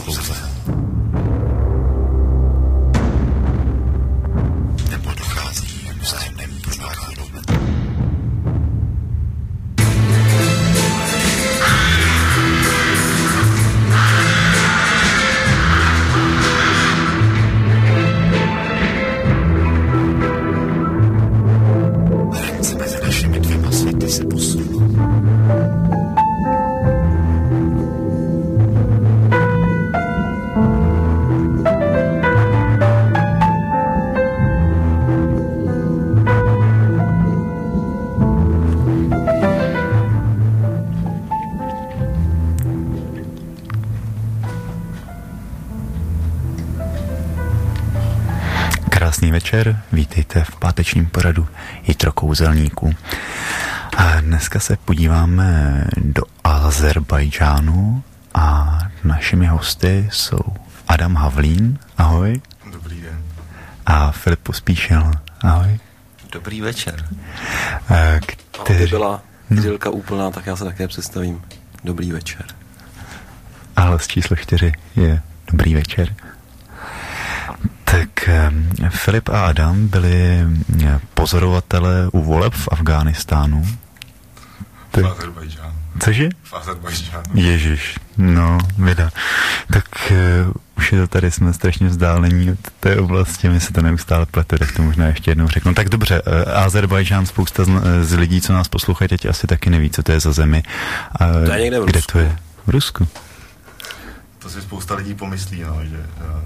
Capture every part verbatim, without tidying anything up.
pouze. Nebo dochází k vzájemnému pronáchadu. Hranice mezi našimi dvěma světy se posunou. Krásný večer, vítejte v pátečním pořadu Jitro Kouzelníků. A dneska se podíváme do Azerbajdžánu a našimi hosty jsou Adam Havlín, ahoj. Dobrý den. A Filip Pospíšil, ahoj. Dobrý večer. Který... Aby byla idylka úplná, tak já se také představím. Dobrý večer. A hlas číslo čtyři je dobrý večer. Tak Filip a Adam byli pozorovatele u voleb v Afghánistánu. V Azerbajdžánu. Cože? V Azerbajdžánu. Ježiš, no, vida. Tak uh, už je to tady, jsme strašně vzdálení od té oblasti, mi se to neustále plete, tak to možná ještě jednou řeknu. Tak dobře, uh, Azerbajdžán, spousta z, z lidí, co nás poslouchají, teď asi taky neví, co to je za zemi. Uh, to je někde v kde Rusku. to je? V Rusku. To si spousta lidí pomyslí, no, že uh,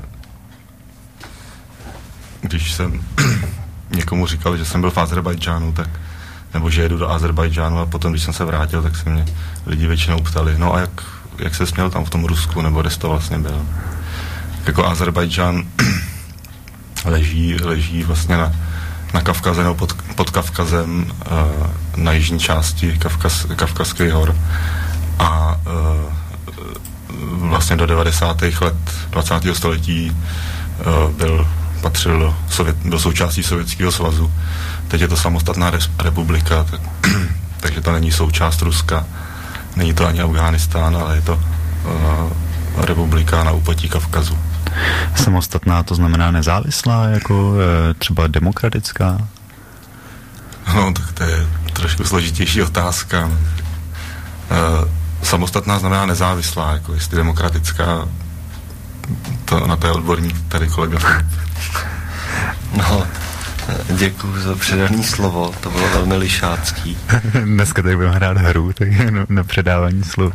když jsem někomu říkal, že jsem byl v Azerbajdžánu, tak nebo že jedu do Azerbajdžánu a potom, když jsem se vrátil, tak se mě lidi většinou ptali, no a jak, jak se směl tam v tom Rusku, nebo kde jsi to vlastně byl. Jako Azerbajdžán leží, leží vlastně na, na Kavkaze, nebo pod, pod Kavkazem, uh, na jižní části Kavkaz, Kavkazských hor a uh, vlastně do devadesátých let dvacátého století uh, byl patřil do Sovět, byl součástí Sovětského svazu. Teď je to samostatná republika, tak, takže to není součást Ruska. Není to ani Afghánistán, ale je to uh, republika na úpatí Kavkazu. Samostatná, to znamená nezávislá, jako uh, třeba demokratická? No, tak to je trošku složitější otázka. Uh, samostatná znamená nezávislá, jako jestli demokratická, to na to je odborník tady kolega. No, děkuju za předaný slovo, to bylo velmi lišácký. Dneska tady budeme hrát hru, tak jenom na předávání slov.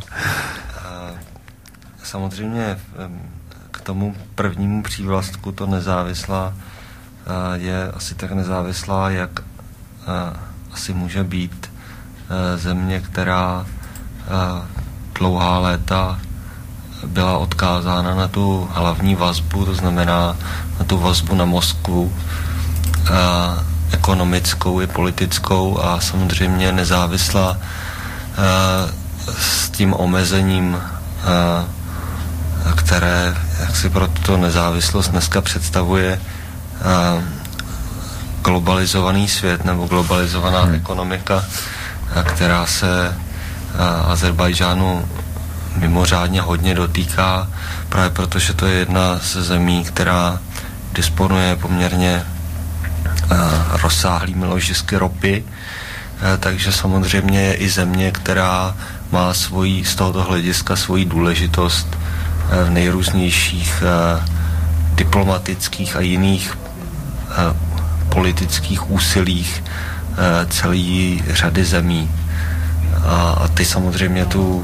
Samozřejmě k tomu prvnímu přívlastku to nezávislá je asi tak nezávislá, jak asi může být země, která dlouhá léta byla odkázána na tu hlavní vazbu, to znamená na tu vazbu na Moskvu, a ekonomickou i politickou a samozřejmě nezávislá a, s tím omezením, a, které jak si pro tuto nezávislost dneska představuje a, globalizovaný svět nebo globalizovaná hmm. ekonomika, a, která se a, Azerbajdžánu mimořádně hodně dotýká, právě protože to je jedna ze zemí, která disponuje poměrně uh, rozsáhlými ložisky ropy, uh, takže samozřejmě je i země, která má svoji, z tohoto hlediska svoji důležitost uh, v nejrůznějších uh, diplomatických a jiných uh, politických úsilích uh, celé řady zemí. A, a ty samozřejmě tu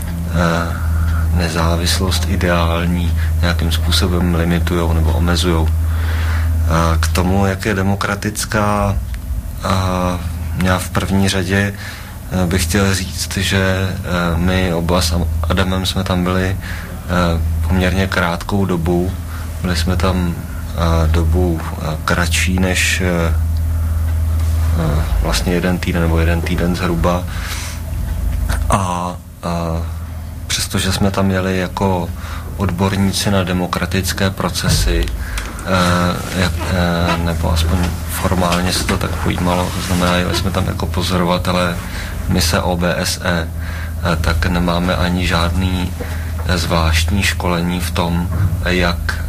nezávislost ideální nějakým způsobem limitujou nebo omezujou. K tomu, jak je demokratická, já v první řadě bych chtěl říct, že my oba s Adamem jsme tam byli poměrně krátkou dobu. Byli jsme tam dobu kratší než vlastně jeden týden nebo jeden týden zhruba. A, a přestože jsme tam jeli jako odborníci na demokratické procesy, eh, jak, eh, nebo aspoň formálně se to tak pojímalo, to znamená, jeli jsme tam jako pozorovatelé mise O B S E, eh, tak nemáme ani žádný zvláštní školení v tom, jak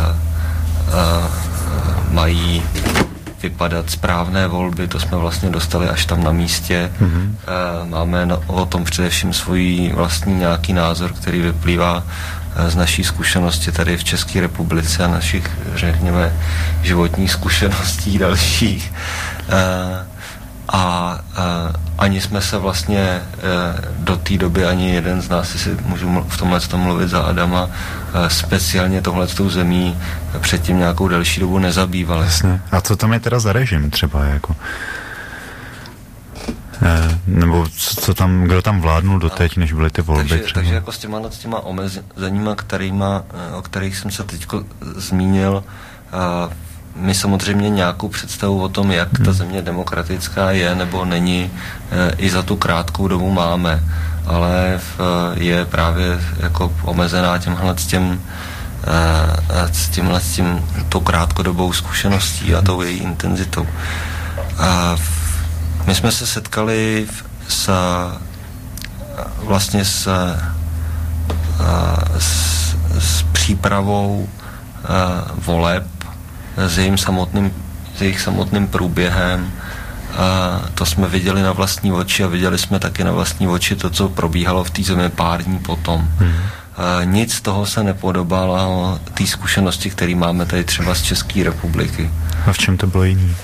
mají vypadat správné volby, to jsme vlastně dostali až tam na místě. Mm-hmm. Máme o tom především svůj vlastní nějaký názor, který vyplývá z naší zkušenosti tady v České republice a našich, řekněme, životních zkušeností dalších. A, a ani jsme se vlastně do té doby, ani jeden z nás, si můžu v tomhle tom mluvit za Adama, speciálně tohletou zemí předtím nějakou delší dobu nezabývali. Jasně. A co tam je teda za režim třeba, jako? E, nebo co, co tam, kdo tam vládnul doteď, než byly ty volby? Takže, takže jako s těma, s těma omezeníma, kterýma, o kterých jsem se teďko zmínil, a my samozřejmě nějakou představu o tom, jak ta země demokratická je nebo není, i za tu krátkou dobu máme, ale je právě jako omezená těmhle s tím s tímhle s tím tou krátkodobou zkušeností a tou její intenzitou. A my jsme se setkali s vlastně s, s, s přípravou voleb, s jejím samotným, s jejich samotným průběhem. A to jsme viděli na vlastní oči a viděli jsme taky na vlastní oči to, co probíhalo v té zemi pár dní potom. Hmm. A nic z toho se nepodobalo té zkušenosti, které máme tady třeba z České republiky. A v čem to bylo jiný?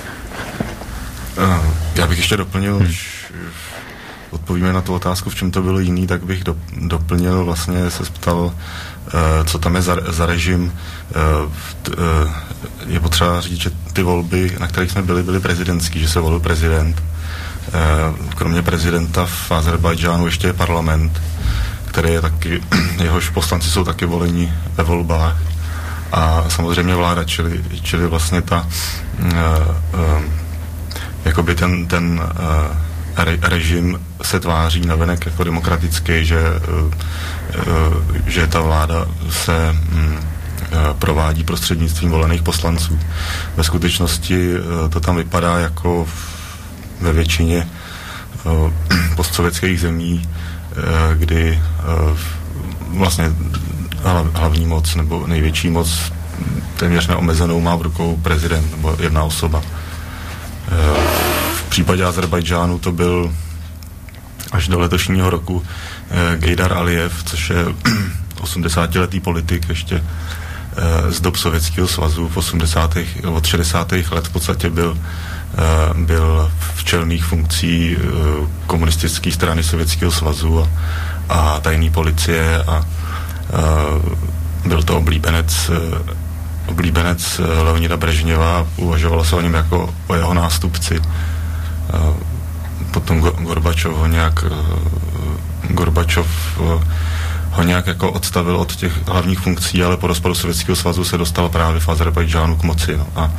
Uh, já bych ještě doplnil, hmm. když odpovíme na tu otázku, v čem to bylo jiný, tak bych do, doplnil, vlastně se ptal, uh, co tam je za, za režim. Uh, t, uh, je potřeba říct, že ty volby, na kterých jsme byli, byly prezidentský, že se volil prezident. Uh, kromě prezidenta v Azerbajdžánu ještě je parlament, který je taky, jehož poslanci jsou taky voleni ve volbách. A samozřejmě vláda, čili, čili vlastně ta uh, uh, jakoby ten, ten uh, re, režim se tváří navenek jako demokratický, že, uh, uh, že ta vláda se um, uh, provádí prostřednictvím volených poslanců. Ve skutečnosti uh, to tam vypadá jako ve většině uh, postsovětských zemí, uh, kdy uh, vlastně hlavní moc nebo největší moc téměř neomezenou má v rukou prezident nebo jedna osoba. Uh, v případě Azerbajdžánu to byl až do letošního roku uh, Gejdar Alijev, což je osmdesátiletý politik ještě uh, z dob Sovětského svazu v osmdesátých od šedesátých let v podstatě byl, uh, byl v čelných funkcí uh, komunistické strany Sovětského svazu a, a tajné policie a uh, byl to oblíbenec uh, oblíbenec Leonida Brežněva, uvažovalo se o něm jako o jeho nástupci. Potom Gorbačov ho nějak Gorbačov ho nějak jako odstavil od těch hlavních funkcí, ale po rozpadu Sovětského svazu se dostal právě v Azerbajdžánu k moci. No. A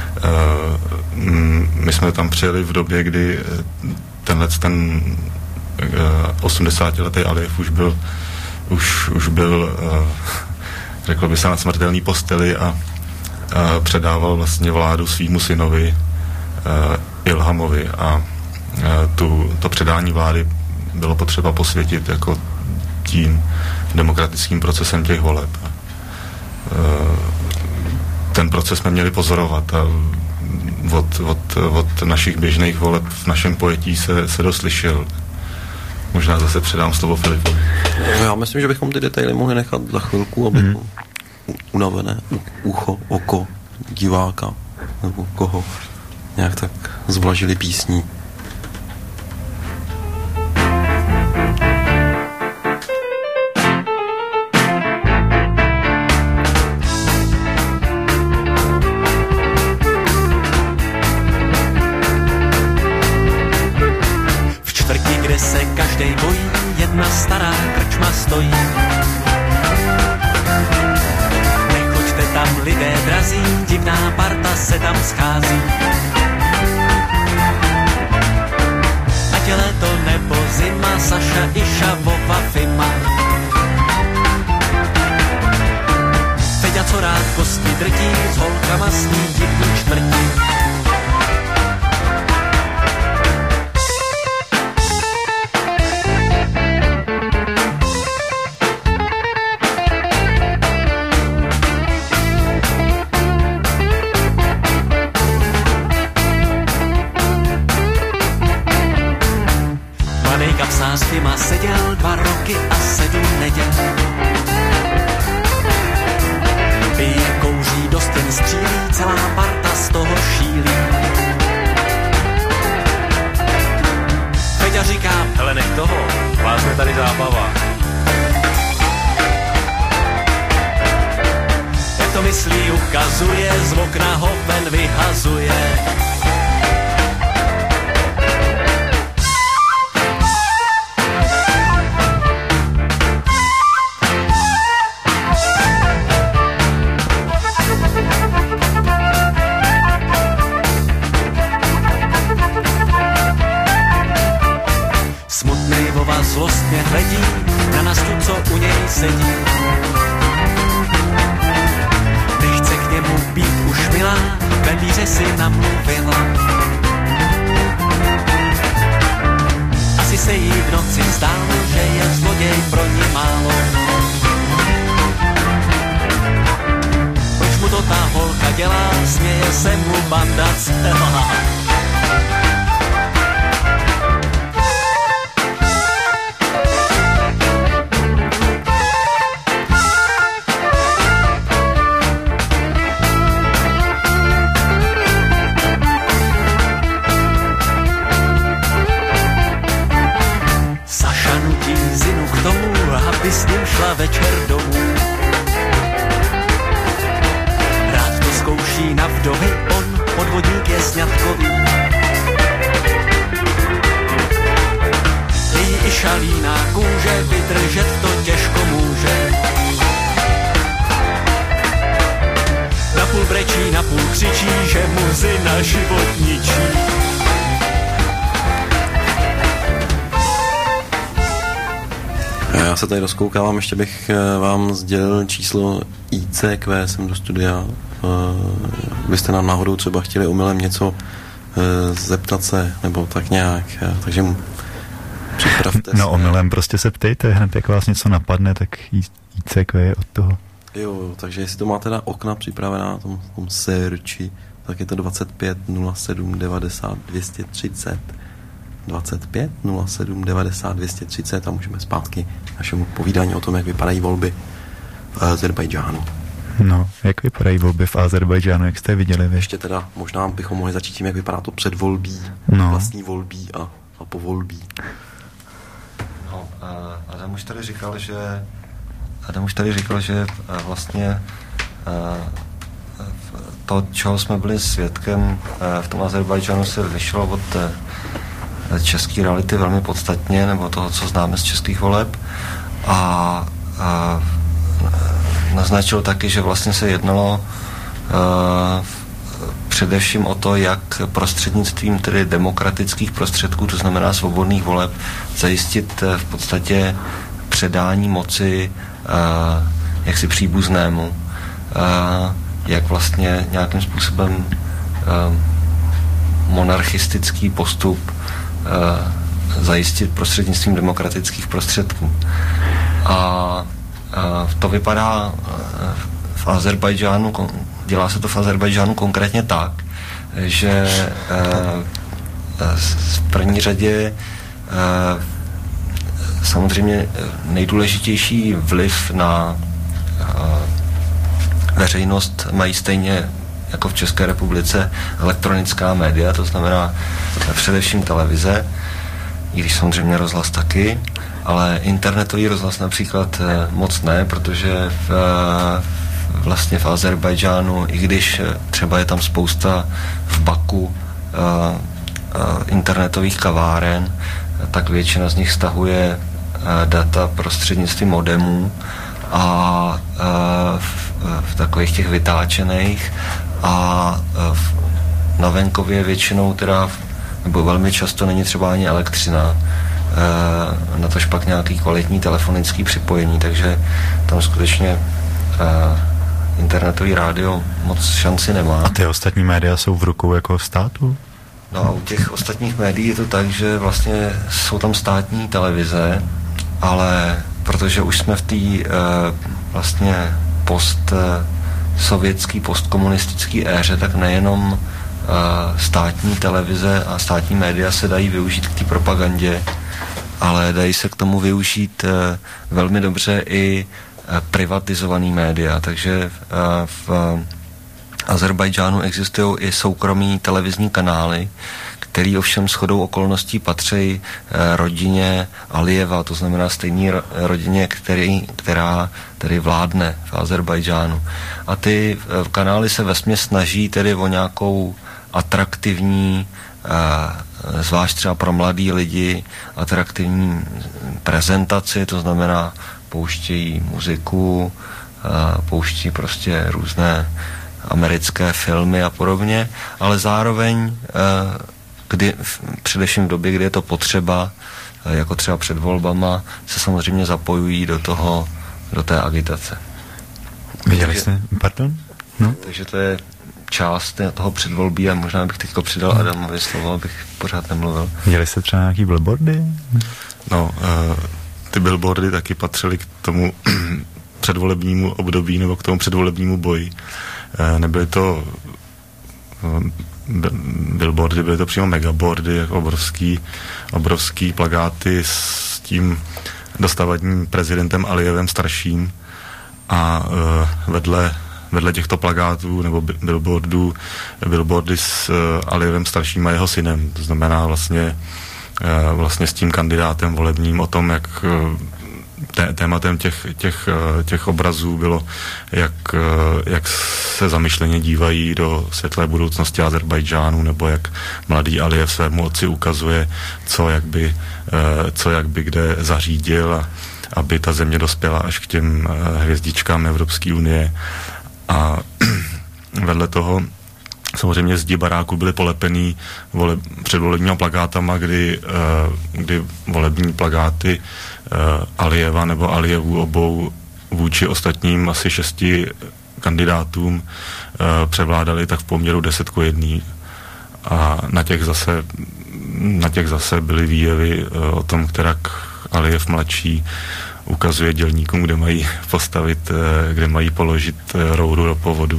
my jsme tam přijeli v době, kdy tenhle ten osmdesátiletý Alijev už byl už, už byl řekl by se na smrtelný posteli a, a předával vlastně vládu svýmu synovi uh, Ilhamovi a uh, tu, to předání vlády bylo potřeba posvětit jako tím demokratickým procesem těch voleb. Uh, ten proces jsme měli pozorovat a od, od, od našich běžných voleb v našem pojetí se, se doslyšel. Možná zase předám slovo Filipu. Já myslím, že bychom ty detaily mohli nechat za chvilku, aby hmm. unavené ucho, oko diváka nebo koho nějak tak zvlažili písní. Jedna stará krčma stojí. Nechoďte tam, lidé drazí, divná parta se tam schází. Ať je léto nebo zima, Saša, Iša, Vova, Fima. Feďa, co rád kosti drtí, s holkama sní divný čtvrtí. měl dva roky a sedm neděl. Pije, kouří, do stěn střílí, celá parta z toho šílí. Peťa říká, hele, nech toho, vás je tady zábava. Jak to myslí, ukazuje, z okna ho ven vyhazuje. Zlostně hledí na nás tu, co u něj sedí. Nechce k němu být už milá, ve víře si namluvila. Asi se jí v noci zdálo, že je zloděj pro ní málo. Proč mu to ta holka dělá, směje se mu banda celá. Aby s ním šla večer domů. Rád to zkouší na vdovy, on podvodník je sňatkový. Její i šalíná kůže, vydržet to těžko může. Napůl brečí, napůl křičí, že mu zina život ničí. Já se tady rozkoukávám, ještě bych vám sdělil číslo I C Q sem do studia. Byste nám náhodou třeba chtěli omylem něco zeptat se, nebo tak nějak, takže připravte se. No omylem prostě se ptejte, hned jak vás něco napadne, tak I C Q je od toho. Jo, takže jestli to máte na okna připravená na tom, tom searchi, tak je to dvacet pět nula sedm devadesát dvě stě třicet. dvacet pět nula sedm devadesát dvě stě třicet a můžeme zpátky našemu povídání o tom, jak vypadají volby v Azerbajdžánu. No, jak vypadají volby v Azerbajdžánu, jak jste viděli vy? Ještě teda možná bychom mohli začít tím, jak vypadá to předvolbí, no. vlastní volbí a, a povolbí. No, uh, Adam už tady říkal, že Adam už tady říkal, že uh, vlastně uh, to, čeho jsme byli svědkem uh, v tom Azerbajdžánu, se lišilo od uh, české reality velmi podstatně, nebo toho, co známe z českých voleb. A, a naznačil taky, že vlastně se jednalo uh, především o to, jak prostřednictvím tedy demokratických prostředků, to znamená svobodných voleb, zajistit uh, v podstatě předání moci uh, jaksi příbuznému. Uh, jak vlastně nějakým způsobem uh, monarchistický postup uh, zajistit prostřednictvím demokratických prostředků. A uh, to vypadá uh, v Azerbajdžánu, dělá se to v Azerbajdžánu konkrétně tak, že uh, v první řadě uh, samozřejmě nejdůležitější vliv na uh, veřejnost mají stejně jako v České republice elektronická média, to znamená především televize, i když samozřejmě rozhlas taky, ale internetový rozhlas například moc ne, protože v, vlastně v Azerbajdžánu, i když třeba je tam spousta v Baku uh, uh, internetových kaváren, tak většina z nich stahuje uh, data prostřednictvím modemů a uh, v, v takových těch vytáčených a uh, v, na venkově většinou teda, nebo velmi často není třeba ani elektřina, uh, na tož pak nějaký kvalitní telefonický připojení, takže tam skutečně uh, internetový rádio moc šanci nemá. A ty ostatní média jsou v rukou jako státu? No a u těch ostatních médií je to tak, že vlastně jsou tam státní televize, ale protože už jsme v té uh, vlastně post uh, sovětský, postkomunistický éře, tak nejenom uh, státní televize a státní média se dají využít k té propagandě ale dají se k tomu využít uh, velmi dobře i uh, privatizovaný média, takže uh, v uh, Azerbajdžánu existují i soukromí televizní kanály, který ovšem shodou okolností patří uh, rodině Alijeva, to znamená stejný ro- rodině, který, která tedy vládne v Azerbajdžánu. A ty uh, kanály se vesměs snaží tedy o nějakou atraktivní, uh, zvlášť třeba pro mladý lidi, atraktivní prezentaci, to znamená pouštějí muziku, uh, pouští prostě různé americké filmy a podobně, ale zároveň uh, kdy, především v době, kdy je to potřeba, uh, jako třeba před volbama, se samozřejmě zapojují do toho, do té agitace. Viděli jste? Pardon? No? Takže to je část toho předvolbí a možná bych teďko přidal Adamovi slovo, abych pořád nemluvil. Viděli jste třeba nějaký billboardy? No, uh, ty billboardy taky patřily k tomu předvolebnímu období nebo k tomu předvolebnímu boji. Uh, nebyly to uh, billboardy, byly to přímo megaboardy, jako obrovský, obrovský plakáty s tím dosavadním prezidentem Alijevem starším a uh, vedle vedle těchto plakátů nebo billboardů, billboardy s uh, Alijevem starším a jeho synem. To znamená vlastně, uh, vlastně s tím kandidátem volebním o tom, jak uh, té, tématem těch, těch, uh, těch obrazů bylo, jak, uh, jak se zamyšleně dívají do světlé budoucnosti Azerbajdžánu, nebo jak mladý Alijev svému otci ukazuje, co jak by, uh, co jak by kde zařídil, a aby ta země dospěla až k těm uh, hvězdičkám Evropské unie. A vedle toho samozřejmě zdi baráku byly polepený vole, předvolebníma plakátama, kdy, uh, kdy volební plakáty uh, Alijeva nebo Alijevů obou vůči ostatním asi šesti kandidátům uh, převládaly tak v poměru deset ku jedné. A na těch zase, na těch zase byly výjevy uh, o tom, kterak Alijev mladší ukazuje dělníkům, kde mají postavit, kde mají položit rouru do povodu.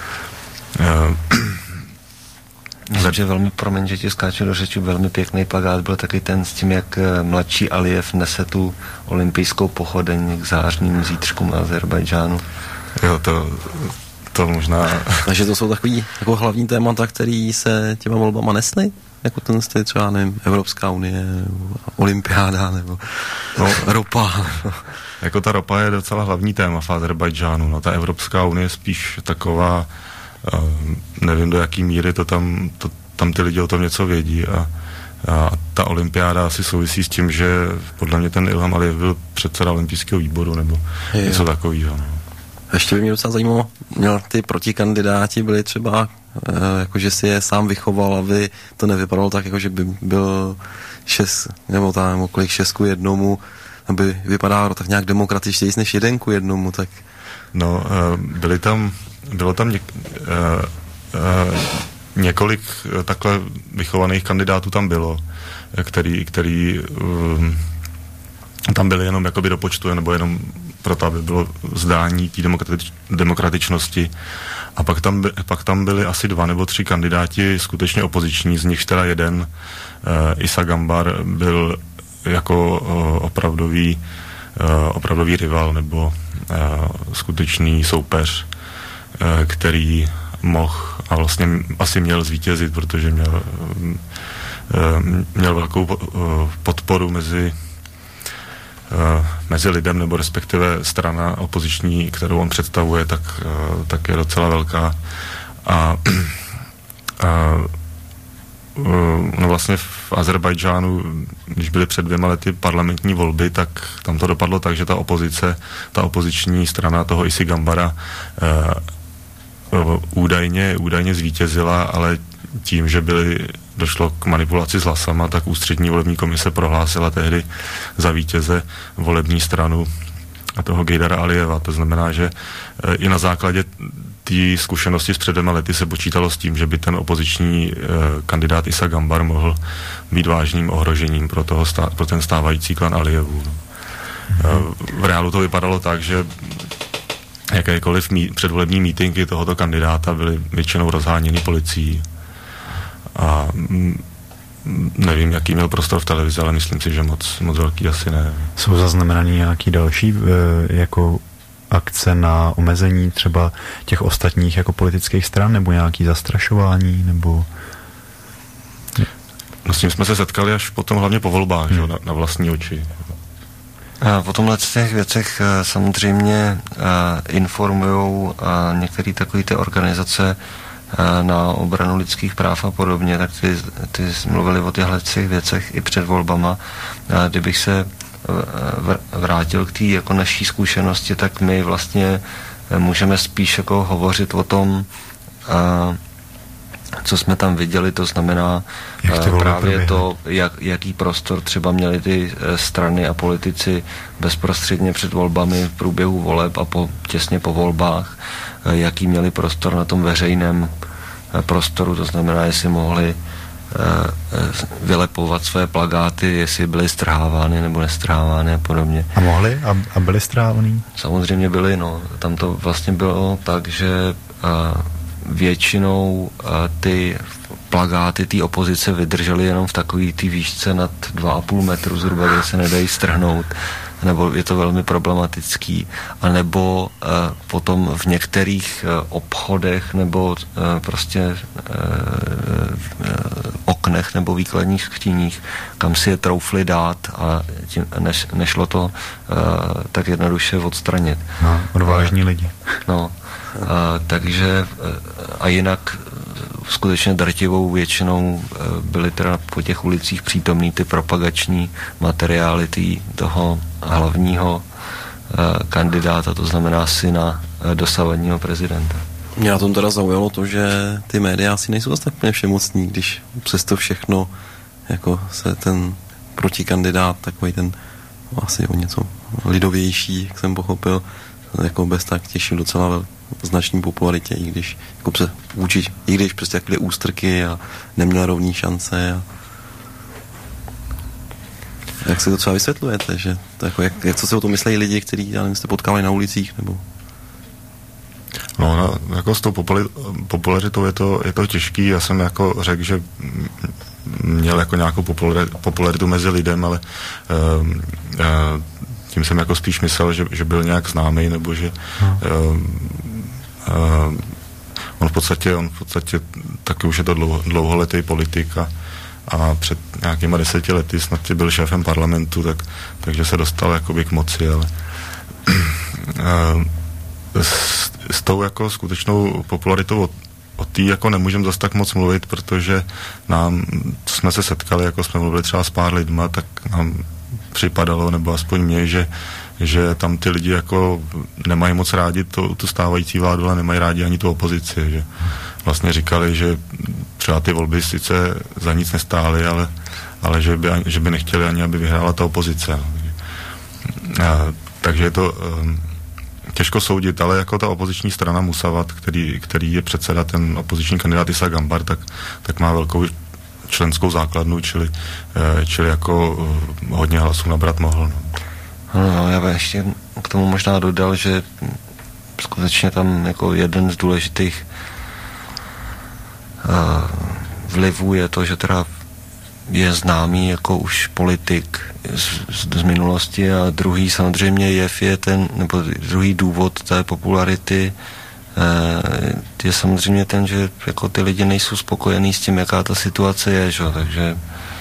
Myslím, že velmi, promiň, že ti skáču do řeči, velmi pěkný plakát byl taky ten s tím, jak mladší Alijev nese tu olympijskou pochodeň k zářným zítřkům Azerbajdžánu. Jo, to, to možná... Takže to jsou takový jako hlavní témata, který se těma volbama nesly? Jako ten jste třeba, nevím, Evropská unie, nebo olympiáda, nebo no, ropa. Nebo... Jako ta ropa je docela hlavní téma v Azerbajdžánu. No, ta Evropská unie je spíš taková, uh, nevím do jaký míry to tam, to, tam ty lidi o tom něco vědí. A, a ta olympiáda asi souvisí s tím, že podle mě ten Ilham Alijev byl předseda olympijského výboru, nebo je, něco takového. No. Ještě by mě docela zajímalo, měl ty protikandidáti byli třeba jakože si je sám vychoval, aby to nevypadalo tak, jakože by byl šest, nebo tam, nebo kolik šest ku jednomu, aby vypadalo tak nějak demokratičtěji než jeden ku jednomu, tak... No, byli tam, bylo tam něk, uh, uh, několik takhle vychovaných kandidátů tam bylo, který, který um, tam byli jenom jakoby do počtu, nebo jenom proto, aby bylo zdání té demokratič, demokratičnosti. A pak tam, pak tam byli asi dva nebo tři kandidáti skutečně opoziční, z nich teda jeden, uh, Isa Gambar, byl jako uh, opravdový, uh, opravdový rival nebo uh, skutečný soupeř, uh, který mohl a vlastně asi měl zvítězit, protože měl, uh, měl velkou uh, podporu mezi Uh, mezi lidem, nebo respektive strana opoziční, kterou on představuje, tak, uh, tak je docela velká. A uh, uh, no vlastně v Azerbajdžánu, když byly před dvěma lety parlamentní volby, tak tam to dopadlo tak, že ta opozice, ta opoziční strana toho Isy Gambara uh, uh, údajně, údajně zvítězila, ale tím, že byly, došlo k manipulaci s hlasama, tak ústřední volební komise prohlásila tehdy za vítěze volební stranu a toho Gejdara Alijeva. To znamená, že e, i na základě té zkušenosti s před dvěma lety se počítalo s tím, že by ten opoziční e, kandidát Isa Gambar mohl být vážným ohrožením pro, toho stá, pro ten stávající klan Alijevů. Mm-hmm. E, v reálu to vypadalo tak, že jakékoliv mí, předvolební mítinky tohoto kandidáta byly většinou rozháněny policií. A nevím, jaký měl prostor v televizi, ale myslím si, že moc, moc velký asi ne. Jsou zaznamenaný nějaký další e, jako akce na omezení třeba těch ostatních jako politických stran, nebo nějaký zastrašování, nebo... No s tím jsme se setkali až potom hlavně po volbách, hmm. že, na, na vlastní oči. A o tomhle těch věcech samozřejmě informují některé takové ty organizace na obranu lidských práv a podobně, tak ty, ty mluvili o těchto těch věcech i před volbama. A kdybych se vrátil k té jako naší zkušenosti, tak my vlastně můžeme spíš jako hovořit o tom, a, co jsme tam viděli, to znamená právě to, jak, jaký prostor třeba měli ty strany a politici bezprostředně před volbami v průběhu voleb a po, těsně po volbách, jaký měli prostor na tom veřejném prostoru, to znamená, jestli mohli vylepovat své plakáty, jestli byly strhávány nebo nestrhávány a podobně. A mohli? A, a byly strhávaný? Samozřejmě byly, no. Tam to vlastně bylo tak, že a, většinou a, ty plakáty té opozice vydržely jenom v takové té výšce nad dva a půl metru zhruba, kde se nedají strhnout, nebo je to velmi problematický, anebo uh, potom v některých uh, obchodech nebo uh, prostě uh, uh, oknech nebo výkladních skříních, kam si je troufli dát a tím, neš, nešlo to uh, tak jednoduše odstranit. No, odvážní lidi. No, uh, takže uh, a jinak skutečně drtivou většinou byly teda po těch ulicích přítomný ty propagační materiály tý, toho hlavního eh, kandidáta, to znamená syna eh, dosavadního prezidenta. Mě na tom teda zaujalo to, že ty média asi nejsou zase tak úplně všemocní, když přesto všechno jako se ten protikandidát, takový ten asi o něco lidovější, jak jsem pochopil, jako bez tak těšil docela velký značný popularitě, i když jako pře, vůči, i když prostě takové ústrky a neměl rovný šance. A... Jak se to třeba vysvětlujete, že to jako, jak, jak co si o tom myslejí lidi, kteří, já nevím, jste potkávali na ulicích, nebo... No, no jako s tou popularitou je to, je to těžký. Já jsem jako řekl, že měl jako nějakou popularitu mezi lidem, ale uh, uh, tím jsem jako spíš myslel, že, že byl nějak známý, nebo že uh, uh, on v podstatě, on v podstatě taky už je to dlouho, dlouholetý politik a, a před nějakýma deseti lety snad byl šéfem parlamentu, tak, takže se dostal jakoby k moci, ale uh, s, s tou jako skutečnou popularitou o té jako nemůžeme zase tak moc mluvit, protože nám, jsme se setkali, jako jsme mluvili třeba s pár lidma, tak nám připadalo, nebo aspoň mě, že, že tam ty lidi jako nemají moc rádi to, tu stávající vládu, ale nemají rádi ani tu opozici, že vlastně říkali, že třeba ty volby sice za nic nestály, ale, ale že, by, že by nechtěli ani, aby vyhrála ta opozice. A, takže je to um, těžko soudit, ale jako ta opoziční strana Musavat, který, který je předseda, ten opoziční kandidát Isa Gambar, tak, tak má velkou členskou základnu, čili, čili jako hodně hlasů nabrat mohl. No. No, já bych ještě k tomu možná dodal, že skutečně tam jako jeden z důležitých uh, vlivů je to, že teda je známý jako už politik z, z minulosti a druhý samozřejmě jev je ten, nebo druhý důvod té popularity je samozřejmě ten, že jako ty lidi nejsou spokojení s tím, jaká ta situace je, že? Takže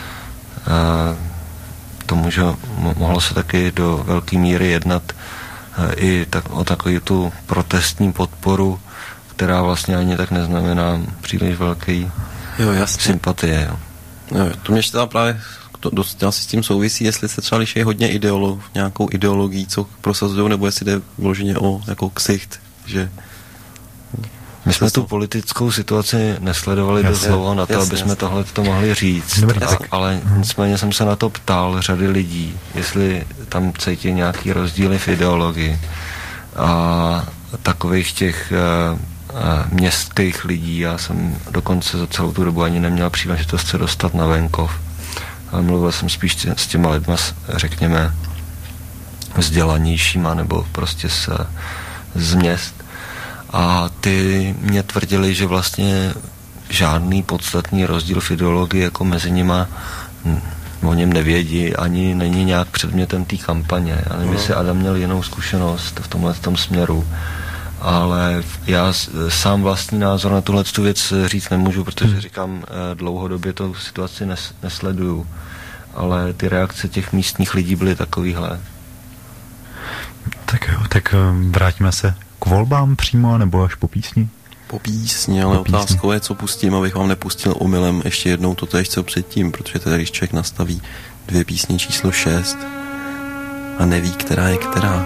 to může, mohlo se taky do velké míry jednat i tak, o takovou tu protestní podporu, která vlastně ani tak neznamená příliš velký jo, jasně. sympatie. Jo. Jo, to mě ještě teda právě to, dost asi s tím souvisí, jestli se třeba liší hodně ideolo, nějakou ideologií, co prosazují, nebo jestli jde vloženě o jako ksicht, že my jsme tu politickou situaci nesledovali dost dlouho na to, jasně, aby jsme tohle to mohli říct, tak, ale nicméně jsem se na to ptal řady lidí, jestli tam cítí nějaký rozdíly v ideologii a takových těch uh, uh, městských lidí. Já jsem dokonce za celou tu dobu ani neměl příležitost se dostat na venkov, ale mluvil jsem spíš tě, s těma lidma, řekněme, vzdělanějšíma nebo prostě z, z měst. A ty mě tvrdili, že vlastně žádný podstatný rozdíl v ideologii jako mezi nima o něm nevědí, ani není nějak předmětem té kampaně. Já nevím, jestli Adam měl jinou zkušenost v tomhle tom směru, ale já sám vlastní názor na tuhle věc říct nemůžu, protože říkám, dlouhodobě tu situaci nes, nesleduju, ale ty reakce těch místních lidí byly takovýhle. Tak jo, tak vrátíme se k volbám přímo, nebo až po písni? Po písni, ale po písni. Otázkou je, co pustím, abych vám nepustil omylem ještě jednou to též, co předtím, protože tady, když člověk nastaví dvě písně číslo šest a neví, která je která.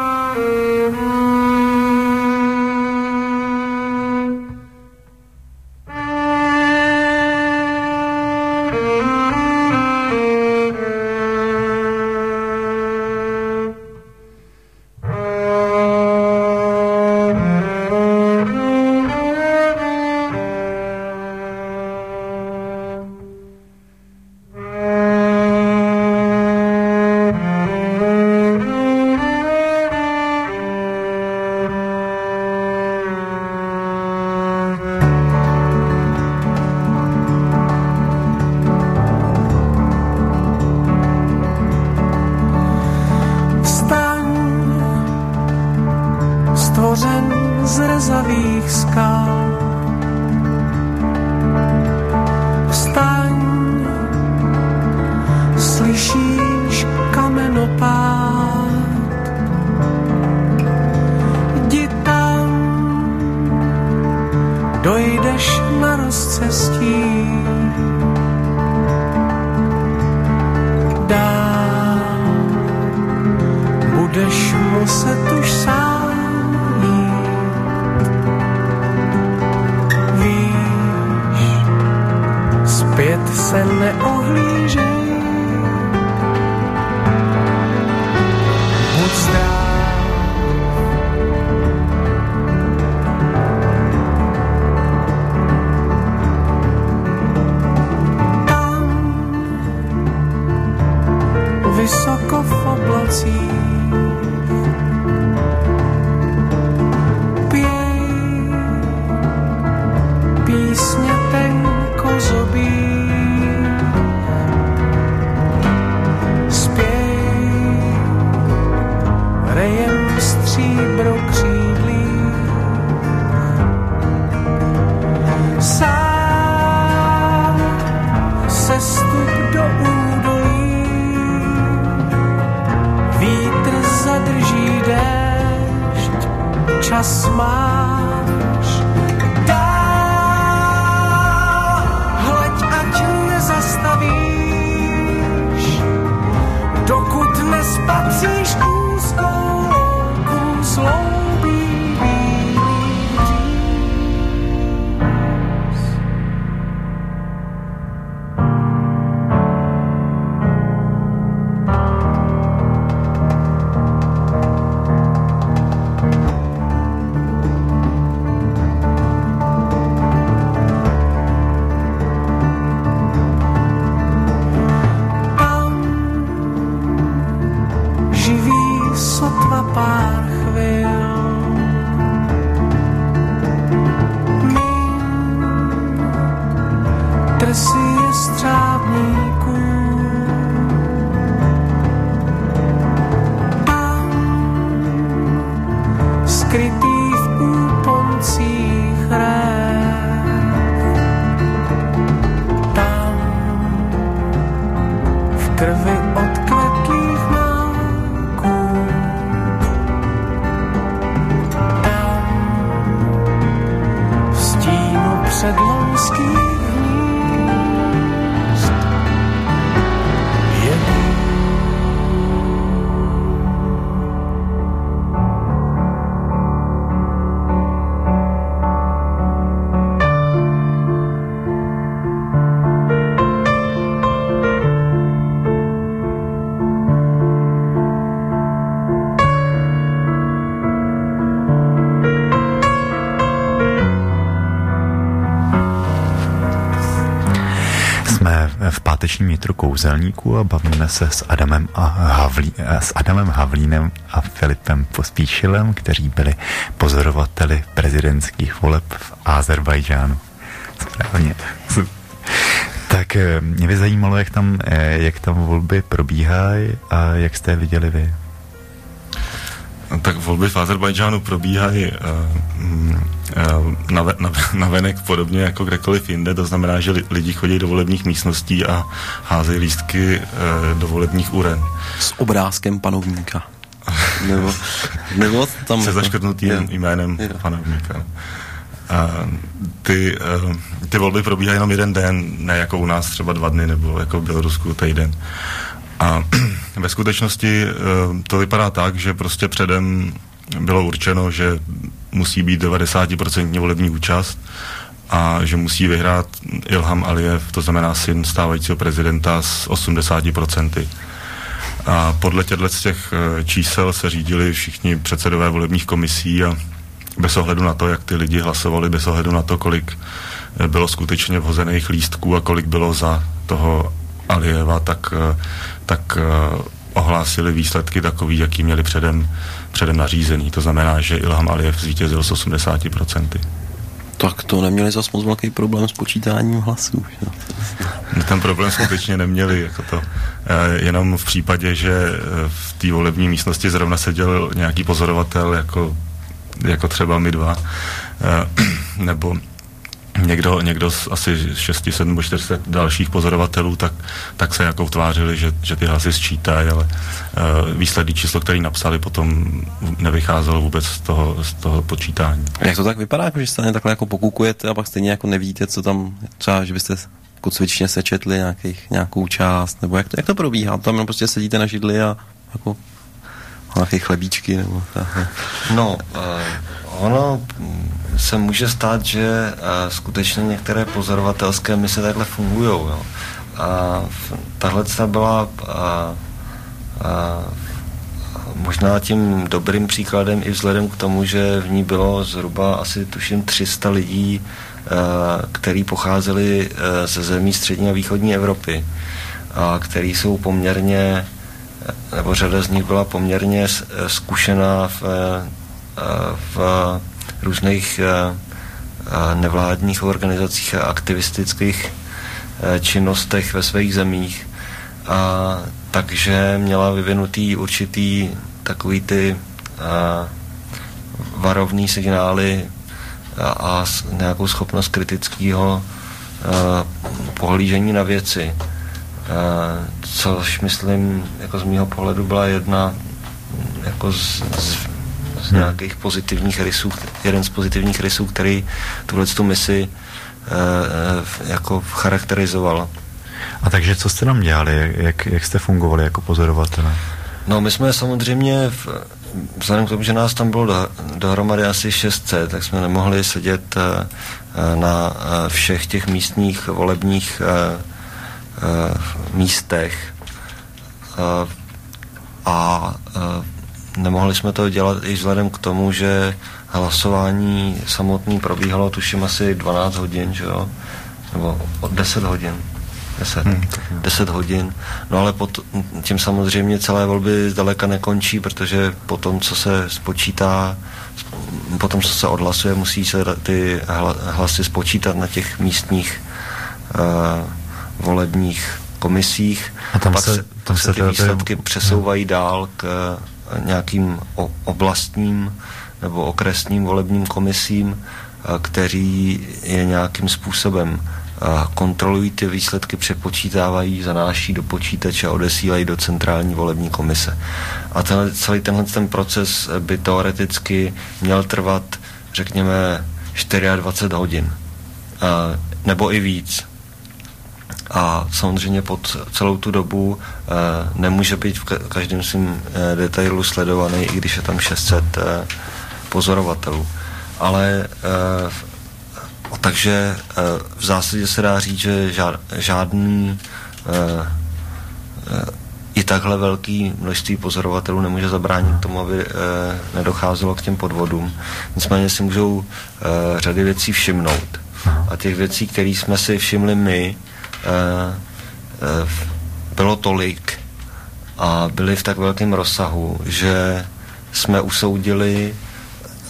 Nitru kouzelníků a bavíme se s Adamem, a Havlí, s Adamem Havlínem a Filipem Pospíšilem, kteří byli pozorovateli prezidentských voleb v Azerbajdžánu. Správně. Tak mě by zajímalo, jak tam, jak tam volby probíhají a jak jste je viděli vy. Tak volby v Azerbajdžánu probíhají uh, uh, na, na, na venek podobně jako kdekoliv jinde, to znamená, že li, lidi chodí do volebních místností a házejí lístky uh, do volebních uren. S obrázkem panovníka. nebo, nebo tam... Se zaškrtnutým je, jménem je. panovníka. Uh, ty, uh, ty volby probíhají jenom jeden den, ne jako u nás třeba dva dny, nebo jako v Bělorusku týden. A ve skutečnosti to vypadá tak, že prostě předem bylo určeno, že musí být devadesát procent volební účast a že musí vyhrát Ilham Alijev, to znamená syn stávajícího prezidenta, s osmdesát procent. A podle těchto těch čísel se řídili všichni předsedové volebních komisí a bez ohledu na to, jak ty lidi hlasovali, bez ohledu na to, kolik bylo skutečně vhozených lístků a kolik bylo za toho Alijeva, tak, tak ohlásili výsledky takový, jaký měli předem, předem nařízený. To znamená, že Ilham Alijev zvítězil s osmdesáti procenty. Tak to neměli zas moc velký problém s počítáním hlasů. Ten problém skutečně neměli. Jako to, jenom v případě, že v té volební místnosti zrovna seděl nějaký pozorovatel, jako, jako třeba my dva, nebo Někdo, někdo z asi šest set nebo čtyři sta dalších pozorovatelů, tak, tak se jako tvářili, že, že ty hlasy sčítají, ale uh, výsledný číslo, který napsali, potom nevycházelo vůbec z toho, z toho počítání. Jak to tak vypadá, jako, že se takhle jako pokukujete a pak stejně jako nevíte, co tam, třeba, že byste jako cvičně sečetli nějakých, nějakou část, nebo jak to, jak to probíhá? Tam jenom prostě sedíte na židli a jako nějaké chlebíčky, nebo tak. No, uh, ono se může stát, že uh, skutečně některé pozorovatelské mise takhle fungujou, jo. A tahle byla uh, uh, možná tím dobrým příkladem i vzhledem k tomu, že v ní bylo zhruba asi tuším tři sta lidí, uh, který pocházeli uh, ze zemí střední a východní Evropy a který jsou poměrně, nebo řada z nich byla poměrně zkušená v, v různých nevládních organizacích a aktivistických činnostech ve svých zemích. A takže měla vyvinutý určitý takový ty a, varovný signály a, a nějakou schopnost kritického pohlížení na věci. Uh, což myslím, jako z mýho pohledu byla jedna jako z, z, z nějakých pozitivních rysů, jeden z pozitivních rysů, který tuhletu misi uh, jako charakterizoval. A takže co jste tam dělali? Jak, jak jste fungovali jako pozorovatelé? No my jsme samozřejmě, v, vzhledem k tomu, že nás tam bylo do, dohromady asi šest set, tak jsme nemohli sedět uh, na uh, všech těch místních volebních uh, místech a nemohli jsme to dělat i vzhledem k tomu, že hlasování samotný probíhalo tuším asi dvanáct hodin, že jo? Nebo deset hodin. deset, hmm. deset hodin. No ale pot, tím samozřejmě celé volby zdaleka nekončí, protože po tom, co se spočítá, po tom, co se odhlasuje, musí se ty hlasy spočítat na těch místních uh, volebních komisích a tam pak se, tam se ty výsledky to... přesouvají dál k nějakým oblastním nebo okresním volebním komisím, kteří je nějakým způsobem kontrolují ty výsledky, přepočítávají, zanáší do počítače a odesílají do centrální volební komise. A ten, celý tenhle ten proces by teoreticky měl trvat, řekněme, dvacet čtyři hodin. Nebo i víc. A samozřejmě pod celou tu dobu e, nemůže být v každém svým e, detailu sledovaný, i když je tam šest set e, pozorovatelů. Ale e, takže e, v zásadě se dá říct, že žád, žádný e, e, i takhle velký množství pozorovatelů nemůže zabránit tomu, aby e, nedocházelo k těm podvodům. Nicméně si můžou e, řady věcí všimnout. A těch věcí, které jsme si všimli my, Uh, uh, bylo tolik a byly v tak velkém rozsahu, že jsme usoudili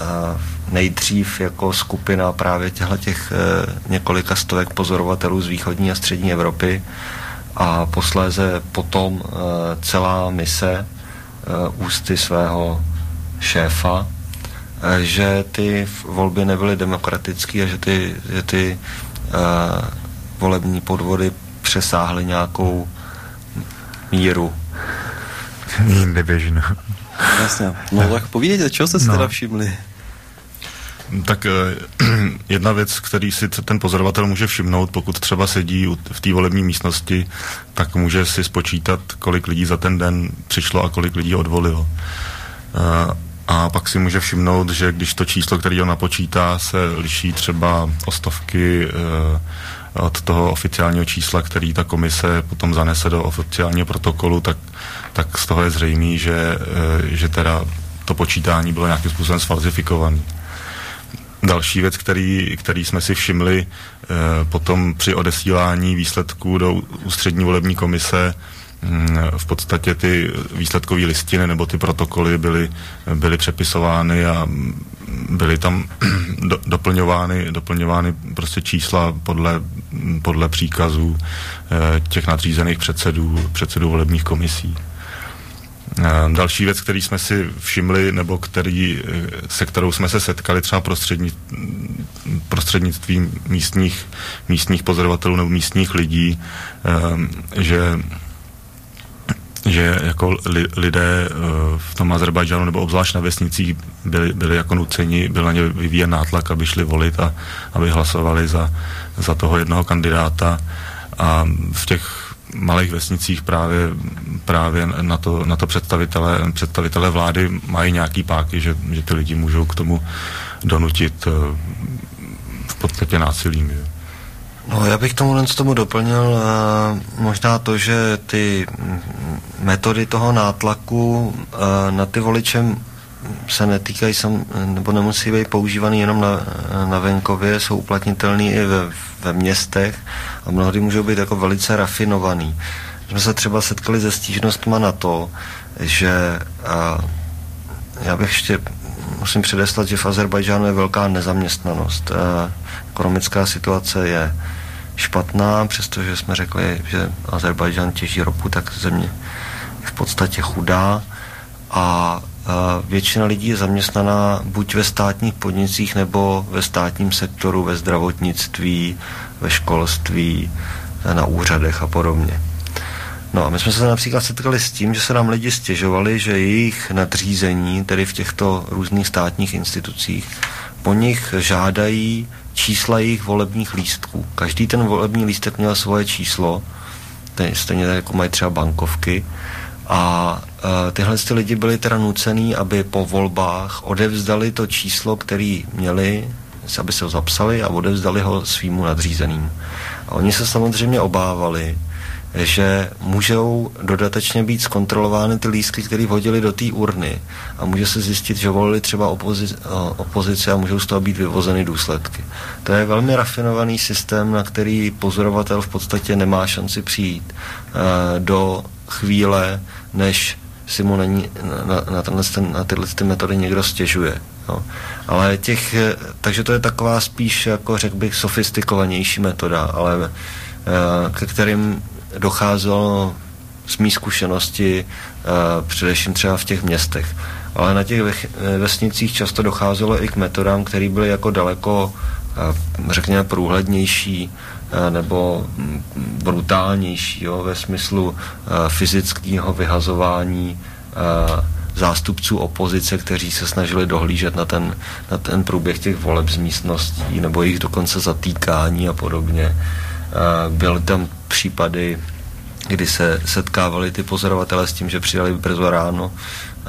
nejdřív jako skupina právě těchto těch několika stovek pozorovatelů z východní a střední Evropy a posléze potom celá mise ústy svého šéfa, že ty volby nebyly demokratické a že ty, že ty uh, volební podvody přesáhly nějakou míru. Jinde běžno. Jasně. No tak povídejte, čeho jste si no. teda všimli? Tak jedna věc, který si ten pozorovatel může všimnout, pokud třeba sedí v té volební místnosti, tak může si spočítat, kolik lidí za ten den přišlo a kolik lidí odvolilo. A pak si může všimnout, že když to číslo, který on napočítá, se liší třeba o stovky od toho oficiálního čísla, který ta komise potom zanese do oficiálního protokolu, tak, tak z toho je zřejmý, že, že teda to počítání bylo nějakým způsobem sfalzifikované. Další věc, který, který jsme si všimli eh, potom při odesílání výsledků do ústřední volební komise, hm, v podstatě ty výsledkové listiny nebo ty protokoly byly, byly přepisovány a byly tam do, doplňovány, doplňovány prostě čísla podle, podle příkazů eh, těch nadřízených předsedů, předsedů volebních komisí. Další věc, který jsme si všimli, nebo který, se kterou jsme se setkali třeba prostřední, prostřednictvím místních, místních pozorovatelů nebo místních lidí, že, že jako li, lidé v tom Azerbajdžánu nebo obzvlášť na vesnicích byli, byli jako nuceni, byl na ně vyvíjen nátlak, aby šli volit a aby hlasovali za, za toho jednoho kandidáta. A v těch malých vesnicích právě, právě na to, na to představitelé, představitelé vlády mají nějaký páky, že, že ty lidi můžou k tomu donutit v podstatě násilím. Že? No, já bych tomu z tomu doplnil uh, možná to, že ty metody toho nátlaku uh, na ty voliče se netýkají sam, nebo nemusí být používaný jenom na, na venkově, jsou uplatnitelný i ve, ve městech a mnohdy můžou být jako velice rafinovaný. Jsme se třeba setkali se stížnostma na to, že a, já bych ještě musím předeslat, že v Azerbajdžánu je velká nezaměstnanost. A, ekonomická situace je špatná, přestože jsme řekli, že Azerbajdžán těží ropu, tak země je v podstatě chudá a většina lidí je zaměstnaná buď ve státních podnicích nebo ve státním sektoru, ve zdravotnictví, ve školství, na úřadech a podobně. No a my jsme se například setkali s tím, že se nám lidi stěžovali, že jejich nadřízení, tedy v těchto různých státních institucích, po nich žádají čísla jejich volebních lístků. Každý ten volební lístek měl svoje číslo, stejně tak jako mají třeba bankovky, a uh, tyhle ty lidi byli teda nucený, aby po volbách odevzdali to číslo, který měli, aby se ho zapsali a odevzdali ho svýmu nadřízeným. A oni se samozřejmě obávali, že můžou dodatečně být zkontrolovány ty lístky, které vhodili do té urny a může se zjistit, že volili třeba opozici, opozici a můžou z toho být vyvozeny důsledky. To je velmi rafinovaný systém, na který pozorovatel v podstatě nemá šanci přijít uh, do chvíle, než si mu není, na, na, tenhle, na tyhle ty metody někdo stěžuje. No. Ale těch, takže to je taková spíš, jako řekl bych, sofistikovanější metoda, ale uh, ke kterým docházelo z mý zkušenosti uh, především třeba v těch městech. Ale na těch vesnicích často docházelo i k metodám, které byly jako daleko, uh, řekněme, průhlednější uh, nebo brutálnější, jo, ve smyslu uh, fyzického vyhazování uh, zástupců opozice, kteří se snažili dohlížet na ten, na ten průběh těch voleb z místností, nebo jich dokonce zatýkání a podobně. Uh, byly tam případy, kdy se setkávali ty pozorovatelé s tím, že přijali brzo ráno, uh,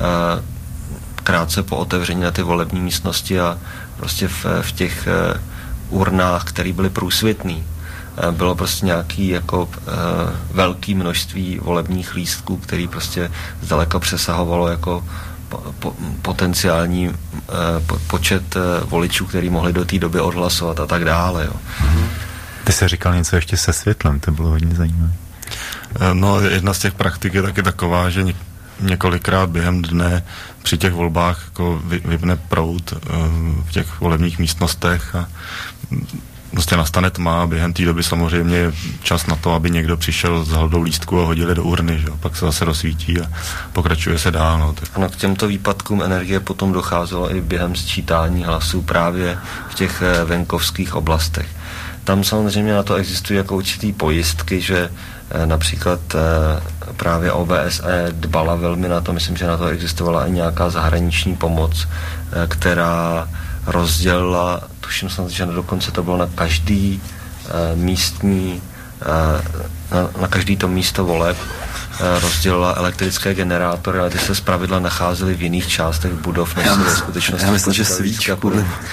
krátce po otevření na ty volební místnosti a prostě v, v těch uh, urnách, které byly průsvitný, uh, bylo prostě nějaký jako uh, velký množství volebních lístků, který prostě zdaleka přesahovalo jako po, po, potenciální uh, po, počet uh, voličů, který mohli do té doby odhlasovat a tak dále. Jo. Mm-hmm. Ty jsi říkal něco ještě se světlem, to bylo hodně zajímavé. No, jedna z těch praktik je taky taková, že několikrát během dne při těch volbách jako vy, vypne proud v těch volebních místnostech a prostě nastane tma a během té doby samozřejmě je čas na to, aby někdo přišel s haldou lístku a hodili do urny, že? Pak se zase rozsvítí a pokračuje se dál. No, tak. Ano, k těmto výpadkům energie potom docházelo i během sčítání hlasů právě v těch venkovských oblastech. Tam samozřejmě na to existují jako určitý pojistky, že například právě O B S E dbala velmi na to, myslím, že na to existovala i nějaká zahraniční pomoc, která rozdělila, tuším snad, že dokonce to bylo na každý místní, na, na každý to místo voleb, rozdělila elektrické generátory, ale ty se zpravidla nacházely v jiných částech budov, než se ve skutečnosti. Já myslím, že svíčku.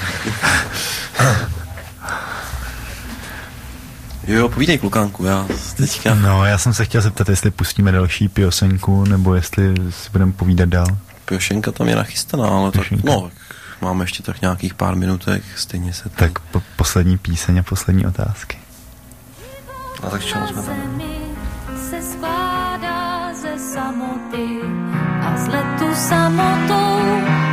Jo, povídej, klukánku, já teďka... No, já jsem se chtěl zeptat, jestli pustíme další piosenku, nebo jestli si budeme povídat dál. Piošenka tam je nachystaná, ale tak, no, máme ještě tak nějakých pár minutek, stejně se... Tak po, poslední píseň a poslední otázky. A tak čemu jsme tam? Se skládá ze samoty a z letu samotou.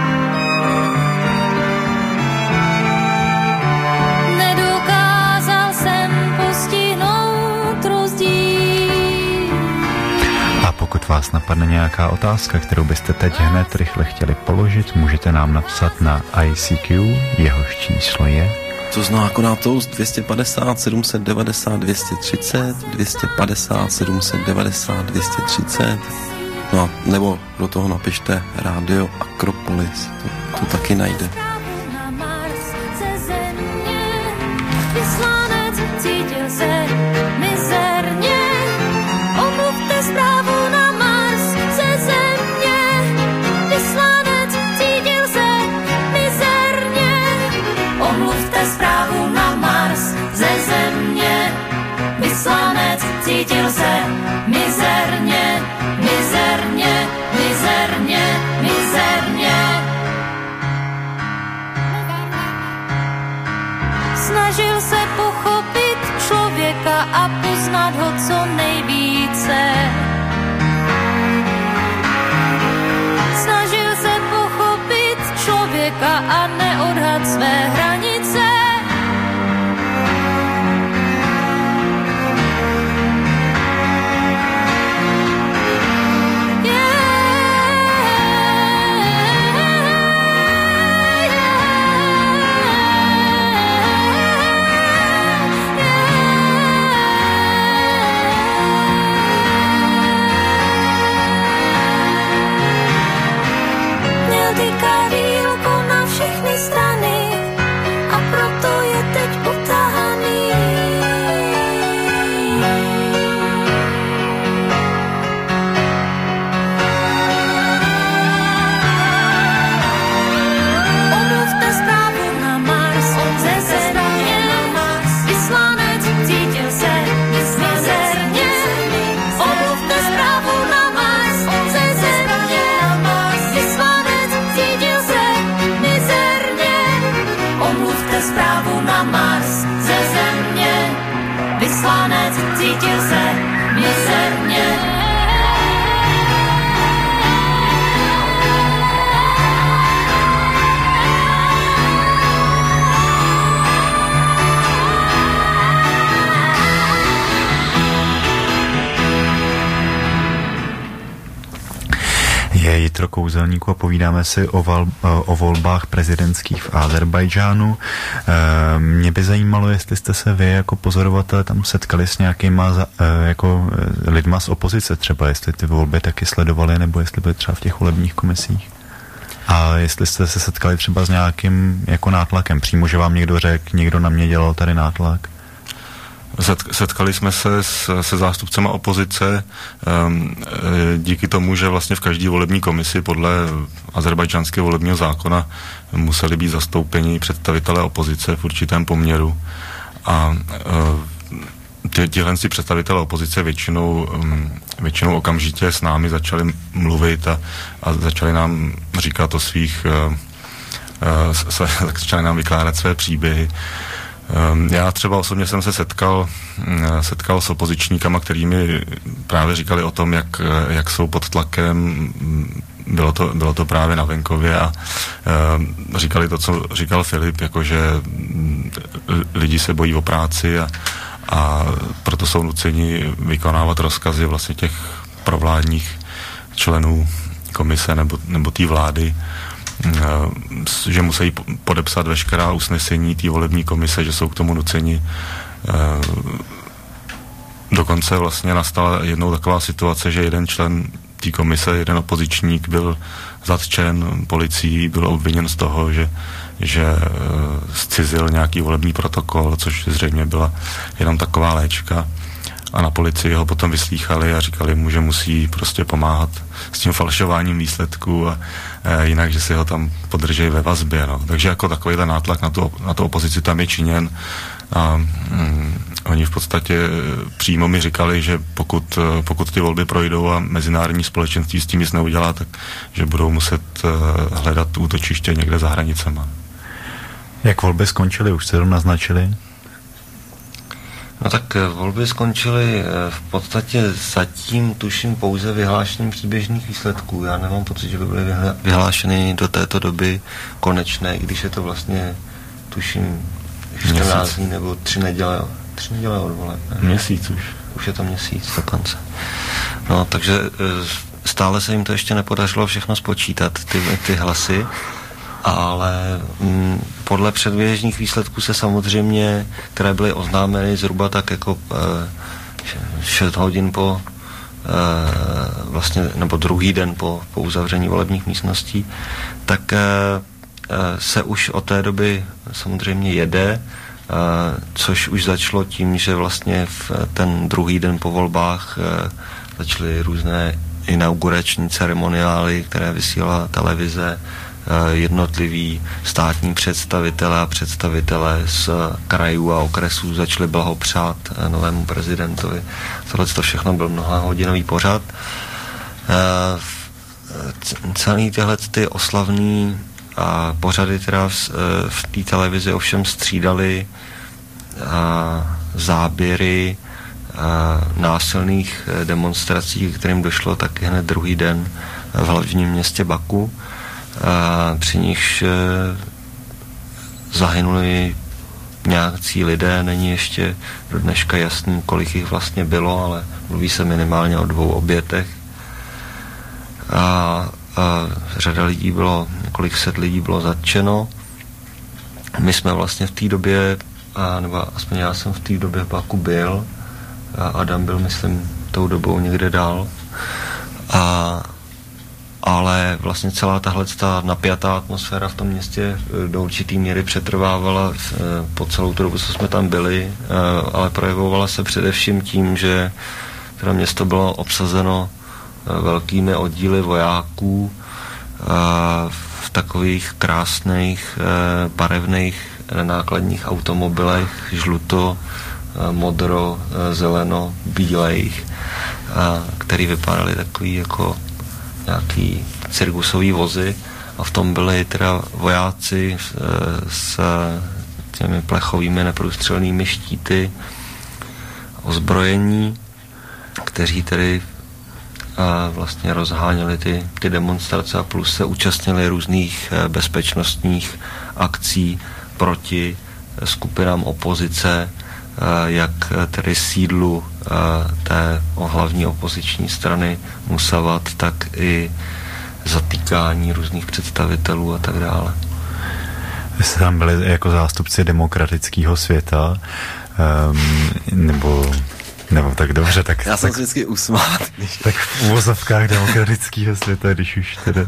Nedokázal jsem postihnout rozdíl. A pokud vás napadne nějaká otázka, kterou byste teď hned rychle chtěli položit, můžete nám napsat na I C Q, jehož číslo je... To zná jako na to dvě stě padesát, sedm set devadesát, dvě stě třicet, dvě stě padesát, sedm set devadesát, dvě stě třicet, no a nebo do toho napište Rádio Akropolis, to, to taky najde. Cítil se mizerně, mizerně, mizerně, mizerně. Snažil se pochopit člověka a poznat ho co nejvíce. Snažil se pochopit člověka a neodhad své hranice. Cítil se mizerně. Je Jitro Kouzelníku a povídáme si o, val, o volbách prezidentských v Azerbajdžánu. E, mě by zajímalo, jestli jste se vy jako pozorovatel tam setkali s nějakýma za, e, jako lidma z opozice třeba, jestli ty volby taky sledovali, nebo jestli byly třeba v těch volebních komisích. A jestli jste se setkali třeba s nějakým jako nátlakem, přímo, že vám někdo řekl, někdo na mě dělal tady nátlak. Setkali jsme se s, se zástupcema opozice um, díky tomu, že vlastně v každé volební komisi podle azerbajdžánského volebního zákona museli být zastoupeni představitelé opozice v určitém poměru. A uh, tihle si představitelé opozice většinou, um, většinou okamžitě s námi začali mluvit a, a začali nám říkat o svých uh, uh, své, začali nám vykládat své příběhy. Já třeba osobně jsem se setkal, setkal s opozičníkama, kterými právě říkali o tom, jak, jak jsou pod tlakem. Bylo to, bylo to právě na venkově a e, říkali to, co říkal Filip, jakože lidi se bojí o práci a, a proto jsou nuceni vykonávat rozkazy vlastně těch provládních členů komise nebo, nebo té vlády, e, že musí podepsat veškerá usnesení té volební komise, že jsou k tomu nuceni. E, dokonce vlastně nastala jednou taková situace, že jeden člen té komise, jeden opozičník byl zatčen policií, byl obviněn z toho, že, že zcizil nějaký volební protokol, což zřejmě byla jenom taková léčka. A na policii ho potom vyslýchali a říkali mu, že musí prostě pomáhat s tím falšováním výsledků a e, jinak, že si ho tam podržejí ve vazbě. No. Takže jako takovýhle nátlak na tu, na tu opozici tam je činěn. A mm, oni v podstatě přímo mi říkali, že pokud, pokud ty volby projdou a mezinárodní společenství s tím nic neudělá, tak že budou muset uh, hledat útočiště někde za hranicema. Jak volby skončily? Už se to naznačili? No tak volby skončily v podstatě zatím, tuším, pouze vyhlášením předběžných výsledků. Já nemám pocit, že by byly vyhlášeny do této doby konečné, i když je to vlastně, tuším, čtrnáct dní nebo tři neděle, tři neděle od voleb. Měsíc už. Už je to měsíc dokonce. No, takže stále se jim to ještě nepodařilo všechno spočítat, ty, ty hlasy, ale m, podle předběžných výsledků se samozřejmě, které byly oznámeny zhruba tak jako e, šest hodin po e, vlastně, nebo druhý den po, po uzavření volebních místností, tak e, se už od té doby samozřejmě jede, což už začalo tím, že vlastně v ten druhý den po volbách začaly různé inaugurační ceremoniály, které vysílala televize, jednotliví státní představitelé a představitelé z krajů a okresů začali blahopřát novému prezidentovi. Tohle to všechno byl mnohahodinový pořad. Celý tyhle ty oslavný a pořady teda v, v té televizi ovšem střídaly a, záběry a, násilných demonstrací, kterým došlo taky hned druhý den v hlavním městě Baku. A, při nichž e, zahynuli nějací lidé, není ještě do dneška jasný, kolik jich vlastně bylo, ale mluví se minimálně o dvou obětech. A, a řada lidí bylo, několik set lidí bylo zatčeno. My jsme vlastně v té době, a, nebo aspoň já jsem v té době v Baku byl, a Adam byl, myslím, tou dobou někde dál. A, ale vlastně celá tahle napjatá atmosféra v tom městě do určitý míry přetrvávala po celou tu dobu, co jsme tam byli, ale projevovala se především tím, že teda město bylo obsazeno velkými oddíly vojáků v takových krásných barevných nákladních automobilech, žluto, modro, zeleno, bílejch, který vypadaly takový jako nějaký cirkusový vozy a v tom byli teda vojáci s, s těmi plechovými neprůstřelnými štíty, ozbrojení, kteří tedy a vlastně rozháněli ty, ty demonstrace a plus se účastnili různých bezpečnostních akcí proti skupinám opozice, jak tedy sídlu té hlavní opoziční strany Musavat, tak i zatýkání různých představitelů a tak dále. Vy jste tam byli jako zástupci demokratického světa, um, nebo nebo tak dobře, tak... Já jsem tak, si vždycky usmát. Tak v uvozovkách demokratického světa, když už teda...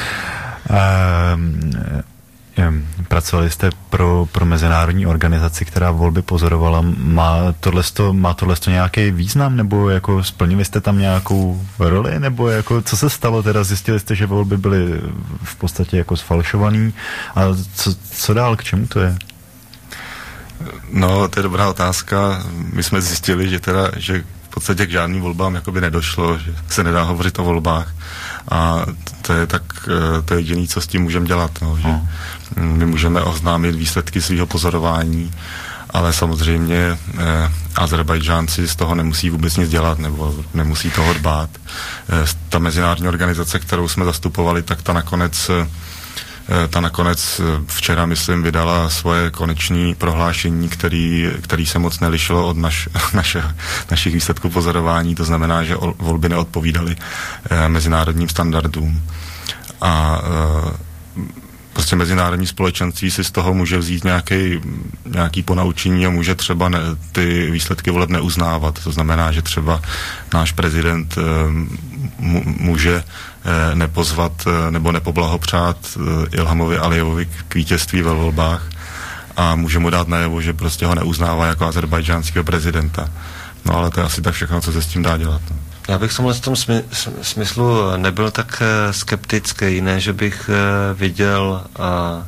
Um, um, pracovali jste pro, pro mezinárodní organizaci, která volby pozorovala. Má tohleto, má tohleto nějaký význam, nebo jako splnili jste tam nějakou roli, nebo jako co se stalo teda? Zjistili jste, že volby byly v podstatě jako sfalšovaný a co, co dál, k čemu to je? No, to je dobrá otázka. My jsme zjistili, že teda, že v podstatě k žádným volbám jakoby nedošlo, že se nedá hovořit o volbách. A to je tak, to je jediné, co s tím můžeme dělat, no, že my můžeme oznámit výsledky svého pozorování ale samozřejmě eh, Azerbajdžánci z toho nemusí vůbec nic dělat, nebo nemusí toho dbát. Eh, ta mezinárodní organizace, kterou jsme zastupovali, tak ta nakonec eh, ta nakonec včera, myslím, vydala svoje konečné prohlášení, který, který se moc nelišilo od naš, naše, našich výsledků pozorování, to znamená, že volby neodpovídaly eh, mezinárodním standardům. A eh, prostě mezinárodní společenství si z toho může vzít nějaký, nějaký ponaučení a může třeba ne, ty výsledky voleb neuznávat. To znamená, že třeba náš prezident eh, může eh, nepozvat eh, nebo nepoblahopřát eh, Ilhamovi Alijevovi k vítězství ve volbách a může mu dát najevo, že prostě ho neuznává jako azerbajdžánského prezidenta. No ale to je asi tak všechno, co se s tím dá dělat. No. Já bych v tomhle tom smy, smyslu nebyl tak skeptický, ne, že bych viděl a, a,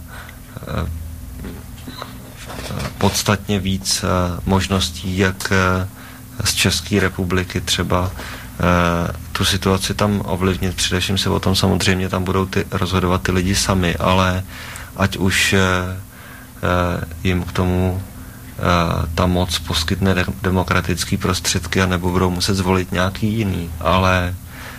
podstatně víc možností, jak z České republiky třeba tu situaci tam ovlivnit. Především se o tom samozřejmě tam budou ty, rozhodovat ty lidi sami, ale ať už jim k tomu ta moc poskytne de- demokratické prostředky, anebo budou muset zvolit nějaký jiný, ale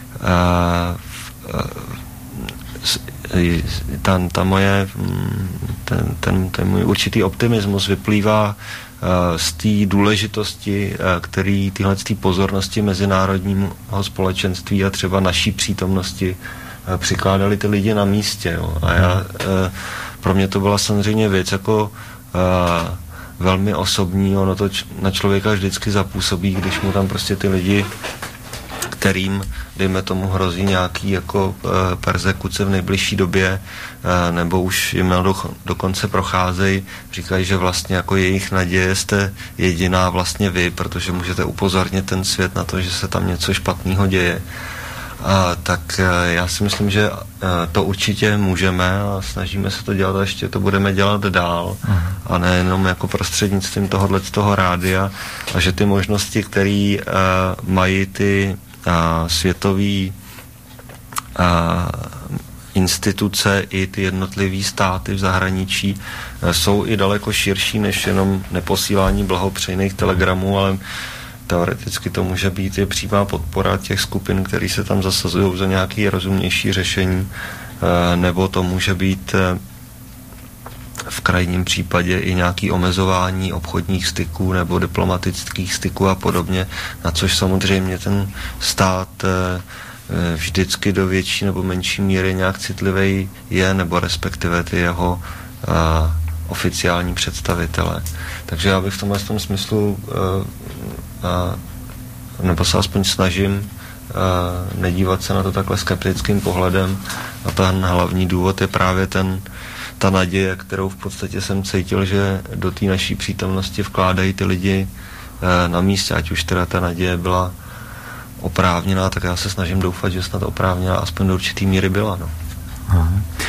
ta, ta moje ten, ten, ten můj určitý optimismus vyplývá z té důležitosti, který tyhle z té pozornosti mezinárodního společenství a třeba naší přítomnosti přikládali ty lidi na místě. Jo. A já, pro mě to byla samozřejmě věc jako velmi osobní, ono to č- na člověka vždycky zapůsobí, když mu tam prostě ty lidi, kterým, dejme tomu, hrozí nějaký jako e, persekuce v nejbližší době, e, nebo už jim do, dokonce procházejí, říkají, že vlastně jako jejich naděje jste jediná vlastně vy, protože můžete upozornit ten svět na to, že se tam něco špatného děje. A, tak e, já si myslím, že e, to určitě můžeme a snažíme se to dělat a ještě to budeme dělat dál. Aha. A nejenom jako prostřednictvím tohohle z toho rádia a že ty možnosti, které e, mají ty e, světové instituce i ty jednotlivé státy v zahraničí e, jsou i daleko širší než jenom neposílání blahopřejných telegramů, ale teoreticky to může být i přímá podpora těch skupin, které se tam zasazují za nějaké rozumnější řešení, nebo to může být v krajním případě i nějaké omezování obchodních styků nebo diplomatických styků a podobně, na což samozřejmě ten stát vždycky do větší nebo menší míry nějak citlivý je, nebo respektive ty jeho oficiální představitele. Takže já bych v tomhle tom smyslu a, nebo se aspoň snažím a, nedívat se na to takhle skeptickým pohledem a ten hlavní důvod je právě ten, ta naděje, kterou v podstatě jsem cítil, že do té naší přítomnosti vkládají ty lidi a, na místě, ať už teda ta naděje byla oprávněná, tak já se snažím doufat, že snad oprávněná aspoň do určitý míry byla. No. Aha.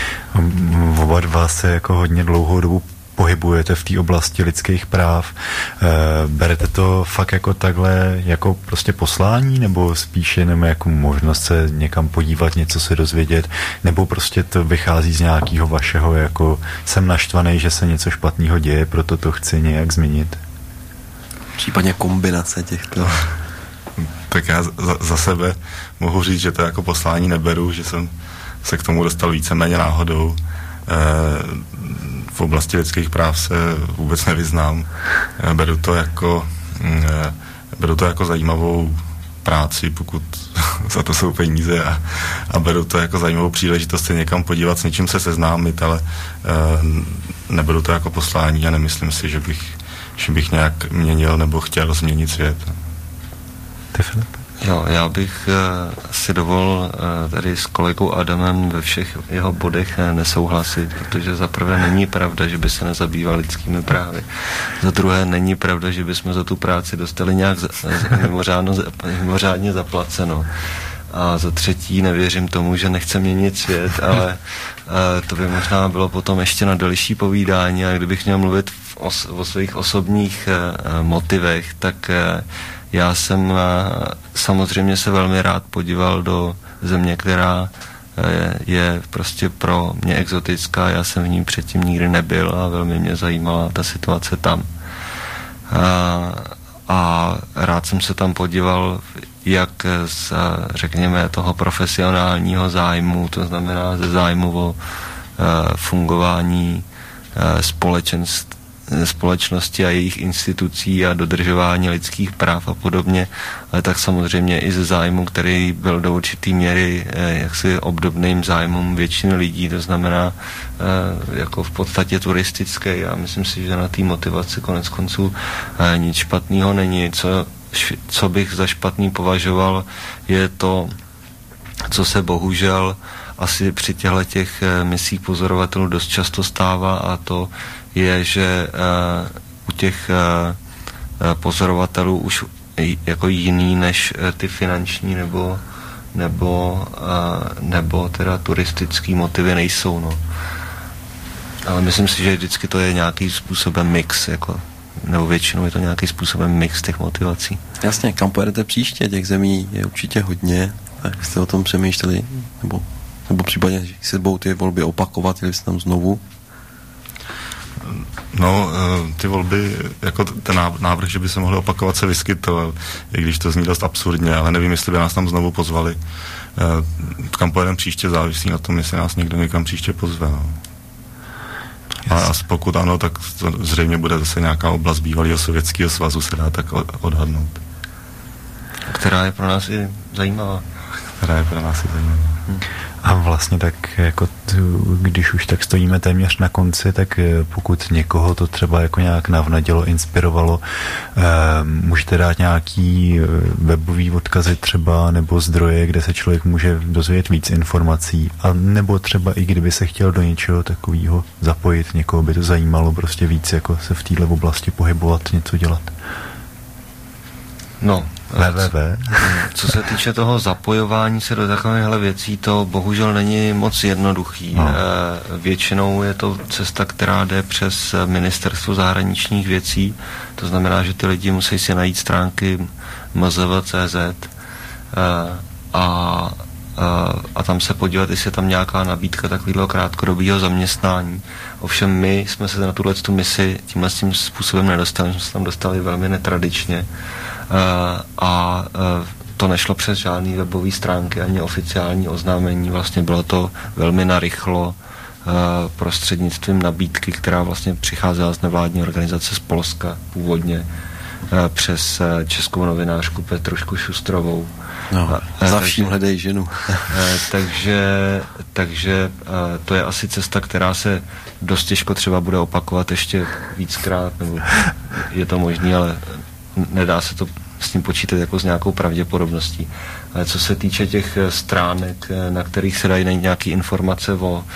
Oba dva se jako hodně dlouhou dobu pohybujete v té oblasti lidských práv. E, berete to fakt jako takhle, jako prostě poslání, nebo spíše jenom jako možnost se někam podívat, něco se dozvědět, nebo prostě to vychází z nějakého vašeho, jako jsem naštvaný, že se něco špatného děje, proto to chci nějak změnit? Případně kombinace těchto. Tak já za, za sebe mohu říct, že to jako poslání neberu, že jsem se k tomu dostal víceméně náhodou. E, v oblasti lidských práv se vůbec nevyznám. E, beru to jako e, beru to jako zajímavou práci, pokud za to jsou peníze a, a beru to jako zajímavou příležitost se někam podívat, s něčím se seznámit, ale e, neberu to jako poslání a nemyslím si, že bych, že bych nějak měnil nebo chtěl změnit svět. Ty, Filip? Jo, já bych uh, si dovolil uh, tady s kolegou Adamem ve všech jeho bodech uh, nesouhlasit, protože za prvé není pravda, že by se nezabýval lidskými právy. Za druhé není pravda, že by jsme za tu práci dostali nějak za, za, mimořádno, mimořádně zaplaceno. A za třetí nevěřím tomu, že nechce měnit svět, ale uh, to by možná bylo potom ještě na delší povídání, a kdybych měl mluvit v os, o svých osobních uh, motivech, tak uh, já jsem samozřejmě se velmi rád podíval do země, která je prostě pro mě exotická. Já jsem v ní předtím nikdy nebyl a velmi mě zajímala ta situace tam. a rád jsem se tam podíval, jak z, řekněme, toho profesionálního zájmu, to znamená ze zájmu o fungování společenství, společnosti a jejich institucí a dodržování lidských práv a podobně, ale tak samozřejmě i ze zájmu, který byl do určitý míry jaksi obdobným zájmům většiny lidí, to znamená jako v podstatě turistické. Já myslím si, že na té motivaci konec konců nic špatného není. Co, co bych za špatný považoval, je to, co se bohužel asi při těchto těch misích pozorovatelů dost často stává, a to je, že uh, u těch uh, pozorovatelů už jako jiný než uh, ty finanční nebo nebo, uh, nebo teda turistický motivy nejsou, no. Ale myslím si, že vždycky to je nějaký způsobem mix, jako, nebo většinou je to nějaký způsobem mix těch motivací. Jasně, kam pojedete příště? Těch zemí je určitě hodně, tak jste o tom přemýšleli, nebo, nebo případně, že se budou ty volby opakovat, jeli jste tam znovu? No, ty volby, jako ten návrh, že by se mohly opakovat, se vyskytoval, i když to zní dost absurdně, ale nevím, jestli by nás tam znovu pozvali. Kam pojedeme příště, závisí na tom, jestli nás někdo někam příště pozve. No. A, a pokud ano, tak to zřejmě bude zase nějaká oblast bývalého Sovětského svazu, se dá tak odhadnout. Která je pro nás i zajímavá. Která je pro nás i zajímavá. Hmm. A vlastně tak, jako tu, když už tak stojíme téměř na konci, tak pokud někoho to třeba jako nějak navnadilo, inspirovalo, eh, můžete dát nějaký webový odkazy třeba, nebo zdroje, kde se člověk může dozvědět víc informací, a nebo třeba i kdyby se chtěl do něčeho takového zapojit, někoho by to zajímalo prostě víc, jako se v této oblasti pohybovat, něco dělat. No, www. Co se týče toho zapojování se do takovýchhle věcí, to bohužel není moc jednoduchý. No. Většinou je to cesta, která jde přes Ministerstvo zahraničních věcí, to znamená, že ty lidi musí si najít stránky em zé vé tečka cé zet a, a, a tam se podívat, jestli je tam nějaká nabídka takového krátkodobého zaměstnání. Ovšem my jsme se na tuhle tu misi tímhle tím způsobem nedostali, jsme se tam dostali velmi netradičně. Uh, a uh, to nešlo přes žádný webové stránky ani oficiální oznámení, vlastně bylo to velmi narychlo uh, prostřednictvím nabídky, která vlastně přicházela z nevládní organizace z Polska původně uh, přes uh, českou novinářku Petrušku Šustrovou. No, uh, za vším hledej ženu. uh, takže takže uh, to je asi cesta, která se dost těžko třeba bude opakovat ještě víckrát, nebo je to možné, ale nedá se to s tím počítat jako s nějakou pravděpodobností. Ale co se týče těch stránek, na kterých se dají najít nějaké informace o uh, uh,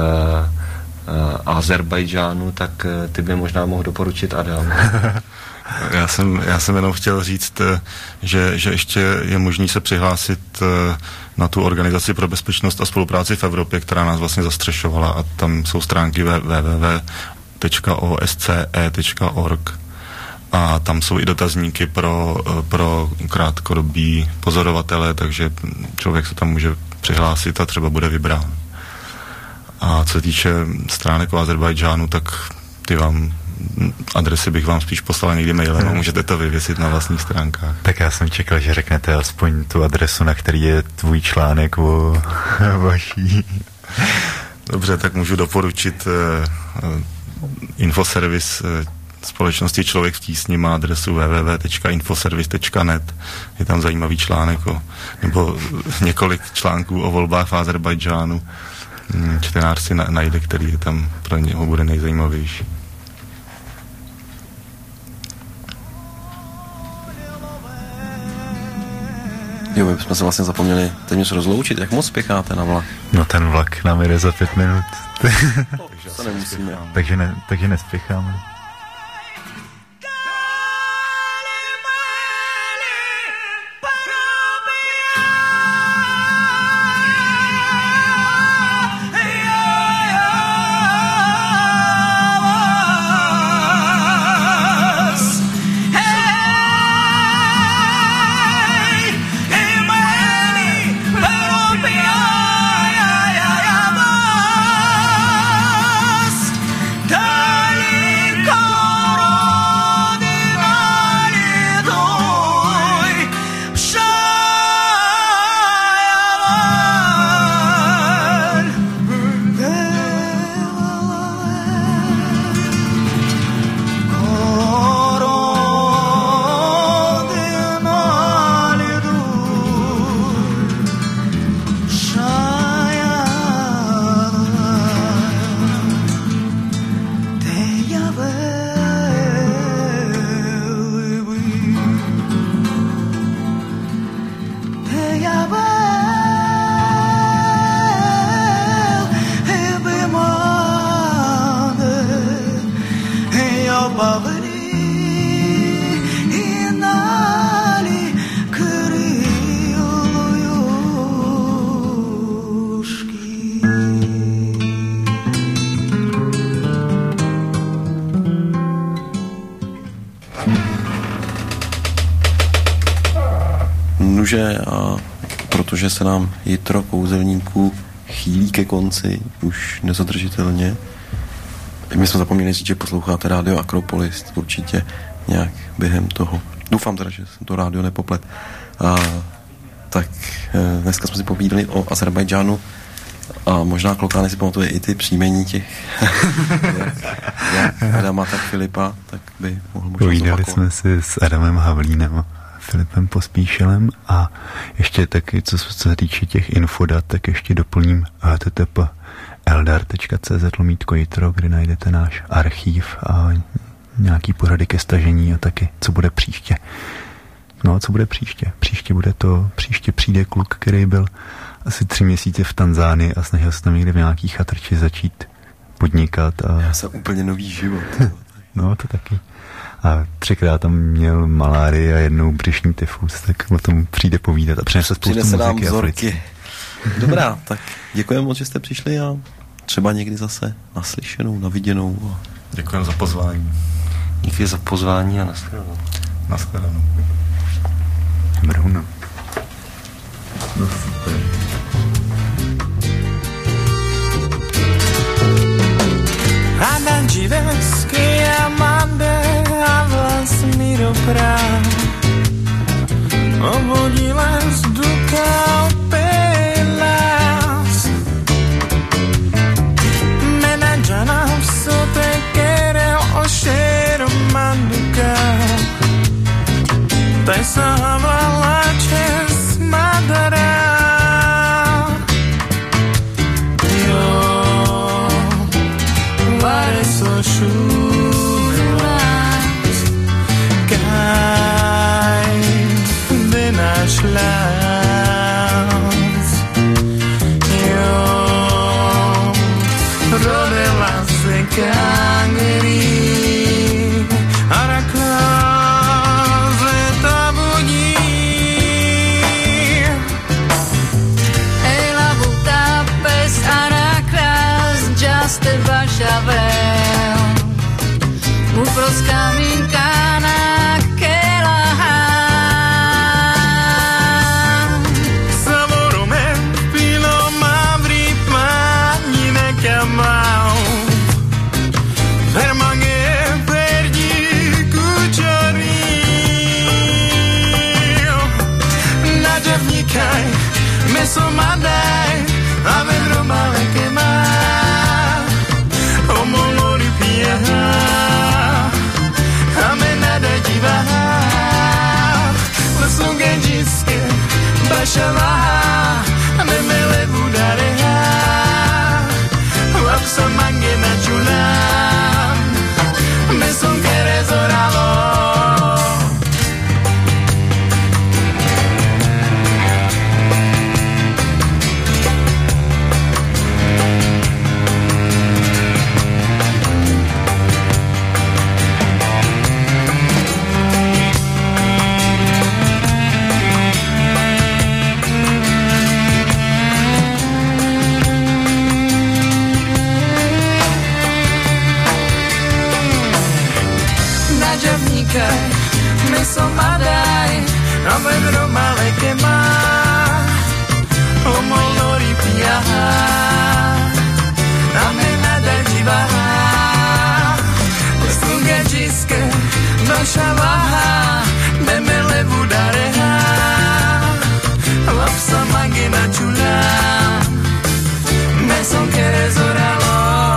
Azerbajdžánu, tak uh, ty by možná mohl doporučit Adam. Já jsem, já jsem jenom chtěl říct, že, že ještě je možný se přihlásit na tu organizaci pro bezpečnost a spolupráci v Evropě, která nás vlastně zastřešovala, a tam jsou stránky w w w tečka o s c e tečka org. A tam jsou i dotazníky pro, pro krátkodobí pozorovatele, takže člověk se tam může přihlásit a třeba bude vybrán. A co se týče stránek o Azerbajdžánu, tak ty vám, adresy bych vám spíš poslal někdy mailem a můžete to vyvěsit na vlastních stránkách. Tak já jsem čekal, že řeknete aspoň tu adresu, na který je tvůj článek o vaší. Dobře, tak můžu doporučit uh, infoservis uh, společnosti Člověk v tísni, má adresu w w w tečka infoservis tečka net. Je tam zajímavý článek o, nebo několik článků o volbách v Azerbajdžánu. Čtenář si najde, který je tam pro něho bude nejzajímavější. Jo, my jsme se vlastně zapomněli téměř rozloučit. Jak moc spěcháte na vlak? No ten vlak nám jede za pět minut. To nemusíme. takže, ne, takže nespěcháme. Darling, protože, a protože se nám jitro kouzelníků chýlí ke konci už nezadržitelně. My jsme zapomněli říct, že posloucháte rádio Akropolis určitě nějak během toho. Doufám teda, že jsem to rádio nepoplet. A, tak dneska jsme si povídali o Azerbajdžánu a možná Klokány si pamatuje i ty příjmení těch jak, jak Adama, tak Filipa, tak by mohl možná Povídali jsme si s Adamem Havlínem a Filipem Pospíšilem a ještě taky, co se týče těch infodat, tak ještě doplním h t t p eldar tečka c z lomítko jitro, kde najdete náš archív a nějaký porady ke stažení a taky, co bude příště. No a co bude příště? Příště bude to, příště přijde kluk, který byl asi tři měsíce v Tanzánii a snažil se tam někde v nějaký chatrči začít podnikat. A... Já jsem úplně nový život. No, to taky. A třikrát tam měl malárii a jednou břišní tyfus, tak o tom přijde povídat a přinese spoustu muziky. Přinese nám vzorky. Dobrá, tak děkujeme moc, že jste přišli a třeba někdy zase naslyšenou, naviděnou. A... Děkujeme za pozvání. Díky za pozvání a nashledanou. Nashledanou. Bruna. No super. Ananjivesky amande a vlastní doprav obudila z duka pelas menadžana v sote kere ošero manduka taj sahavala čes madara Schulas Kai Dina Schlas Jo Rodila se kangri Araklaze tabudí Ela Budapest Araklas Just a Vašavel Uprost kamínka na kelahám Savoromem pilo mám v rýpmání nekamau Vermange perdí kučorí Na džavníkaj meso mandaj a vedro maleke má Omolori pijahá Lesungenjiske Bashavaha Memele Budareha Lapsa Mangena Chulam Meson Kerezoralo Meso madaj, a vedro maleke má Omolori pijaha A menada divaha Lesungenjiske Bashavaha Memele Budareha Lapsa Mangena Chulam Meson Kerezoralo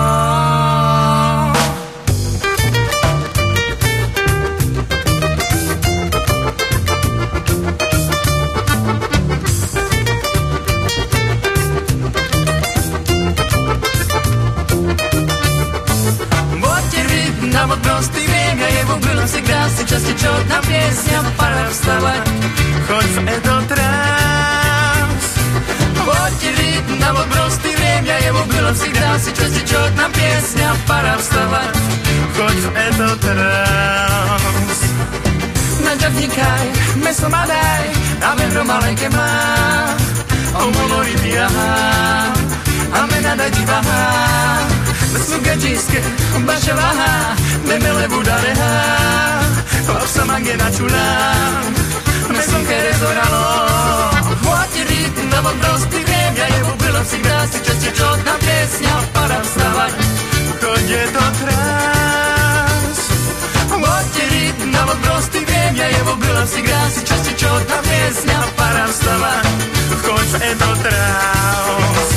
Вот просто время, я его было всегда. Сейчас течет нам песня, пора вставать хоть в этот раз. Вот и видно, вот просто время, его было всегда. Сейчас течет нам песня, пора вставать хоть в этот раз. Nadžavníkaj, meso madaj, a vedro malenké má. Omolori pijaha, a menada divaha. Lesungenjiske Bashavaha Memele Budareha Lapsa Mangena Chulam время звонко резонало. Вот и ритм, но вопрос ты время, его было всегда, сейчас течет на песня, пора вставать, хоть этот раз. Вот и ритм, но вопрос ты время, его было всегда, сейчас течет на песня, пора вставать, хоть этот раз.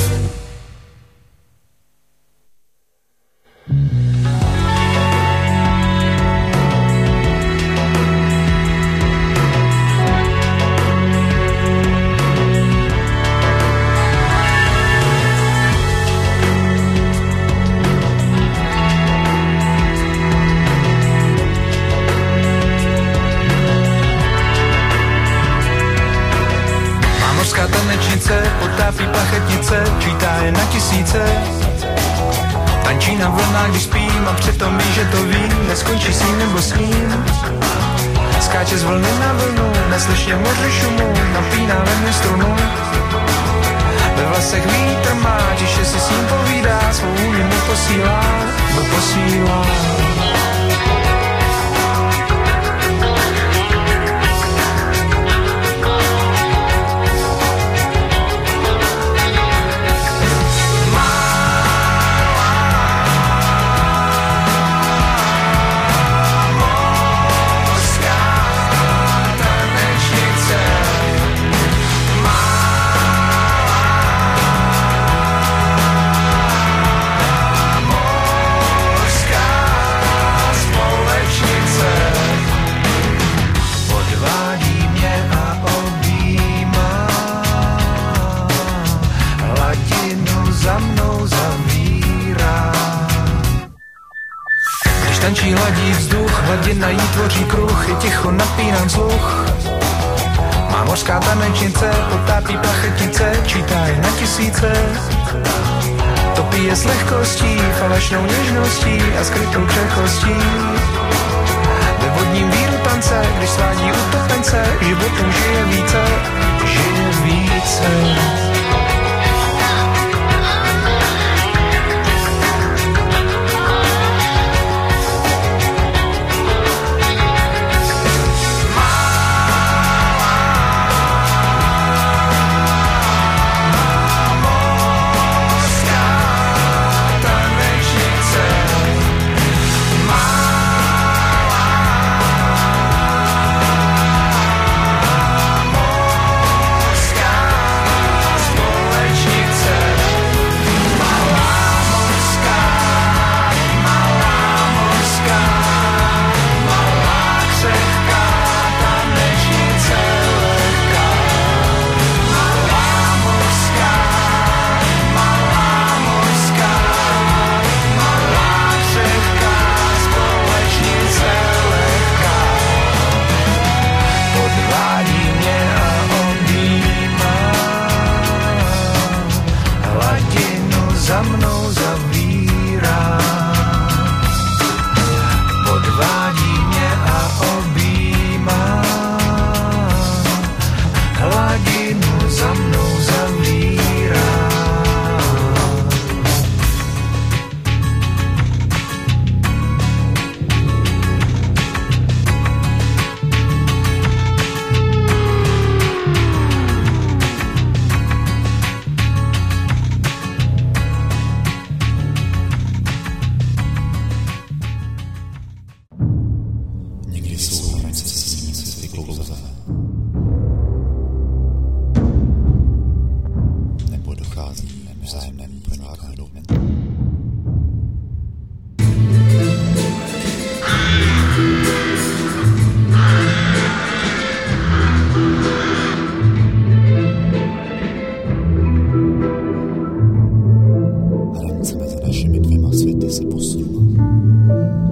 Potápí plachetnice, čítá je na tisíce. Tančí na vlnách, když spím, a přitom ví, že to ví, neskončí s ním nebo s ním. Skáče z vlny na vlnu, neslyšně moře šumu, napíná ve mně strunu. Ve vlasech vítr má, tiše si s ním povídá, svou vůli mu posílá, mu posílá. Tančí, hladí vzduch, hladina jí tvoří kruh, je ticho, napínám sluch. Má mořská tanečnice, potápí plachetnice, čítá je na tisíce. Topí je s lehkostí, falešnou něžností a skrytou křehkostí. Ve vodním víru tance, když svádí utopence, životu žije více, žije více. Hranice mezi našimi dvěma světy se posunula.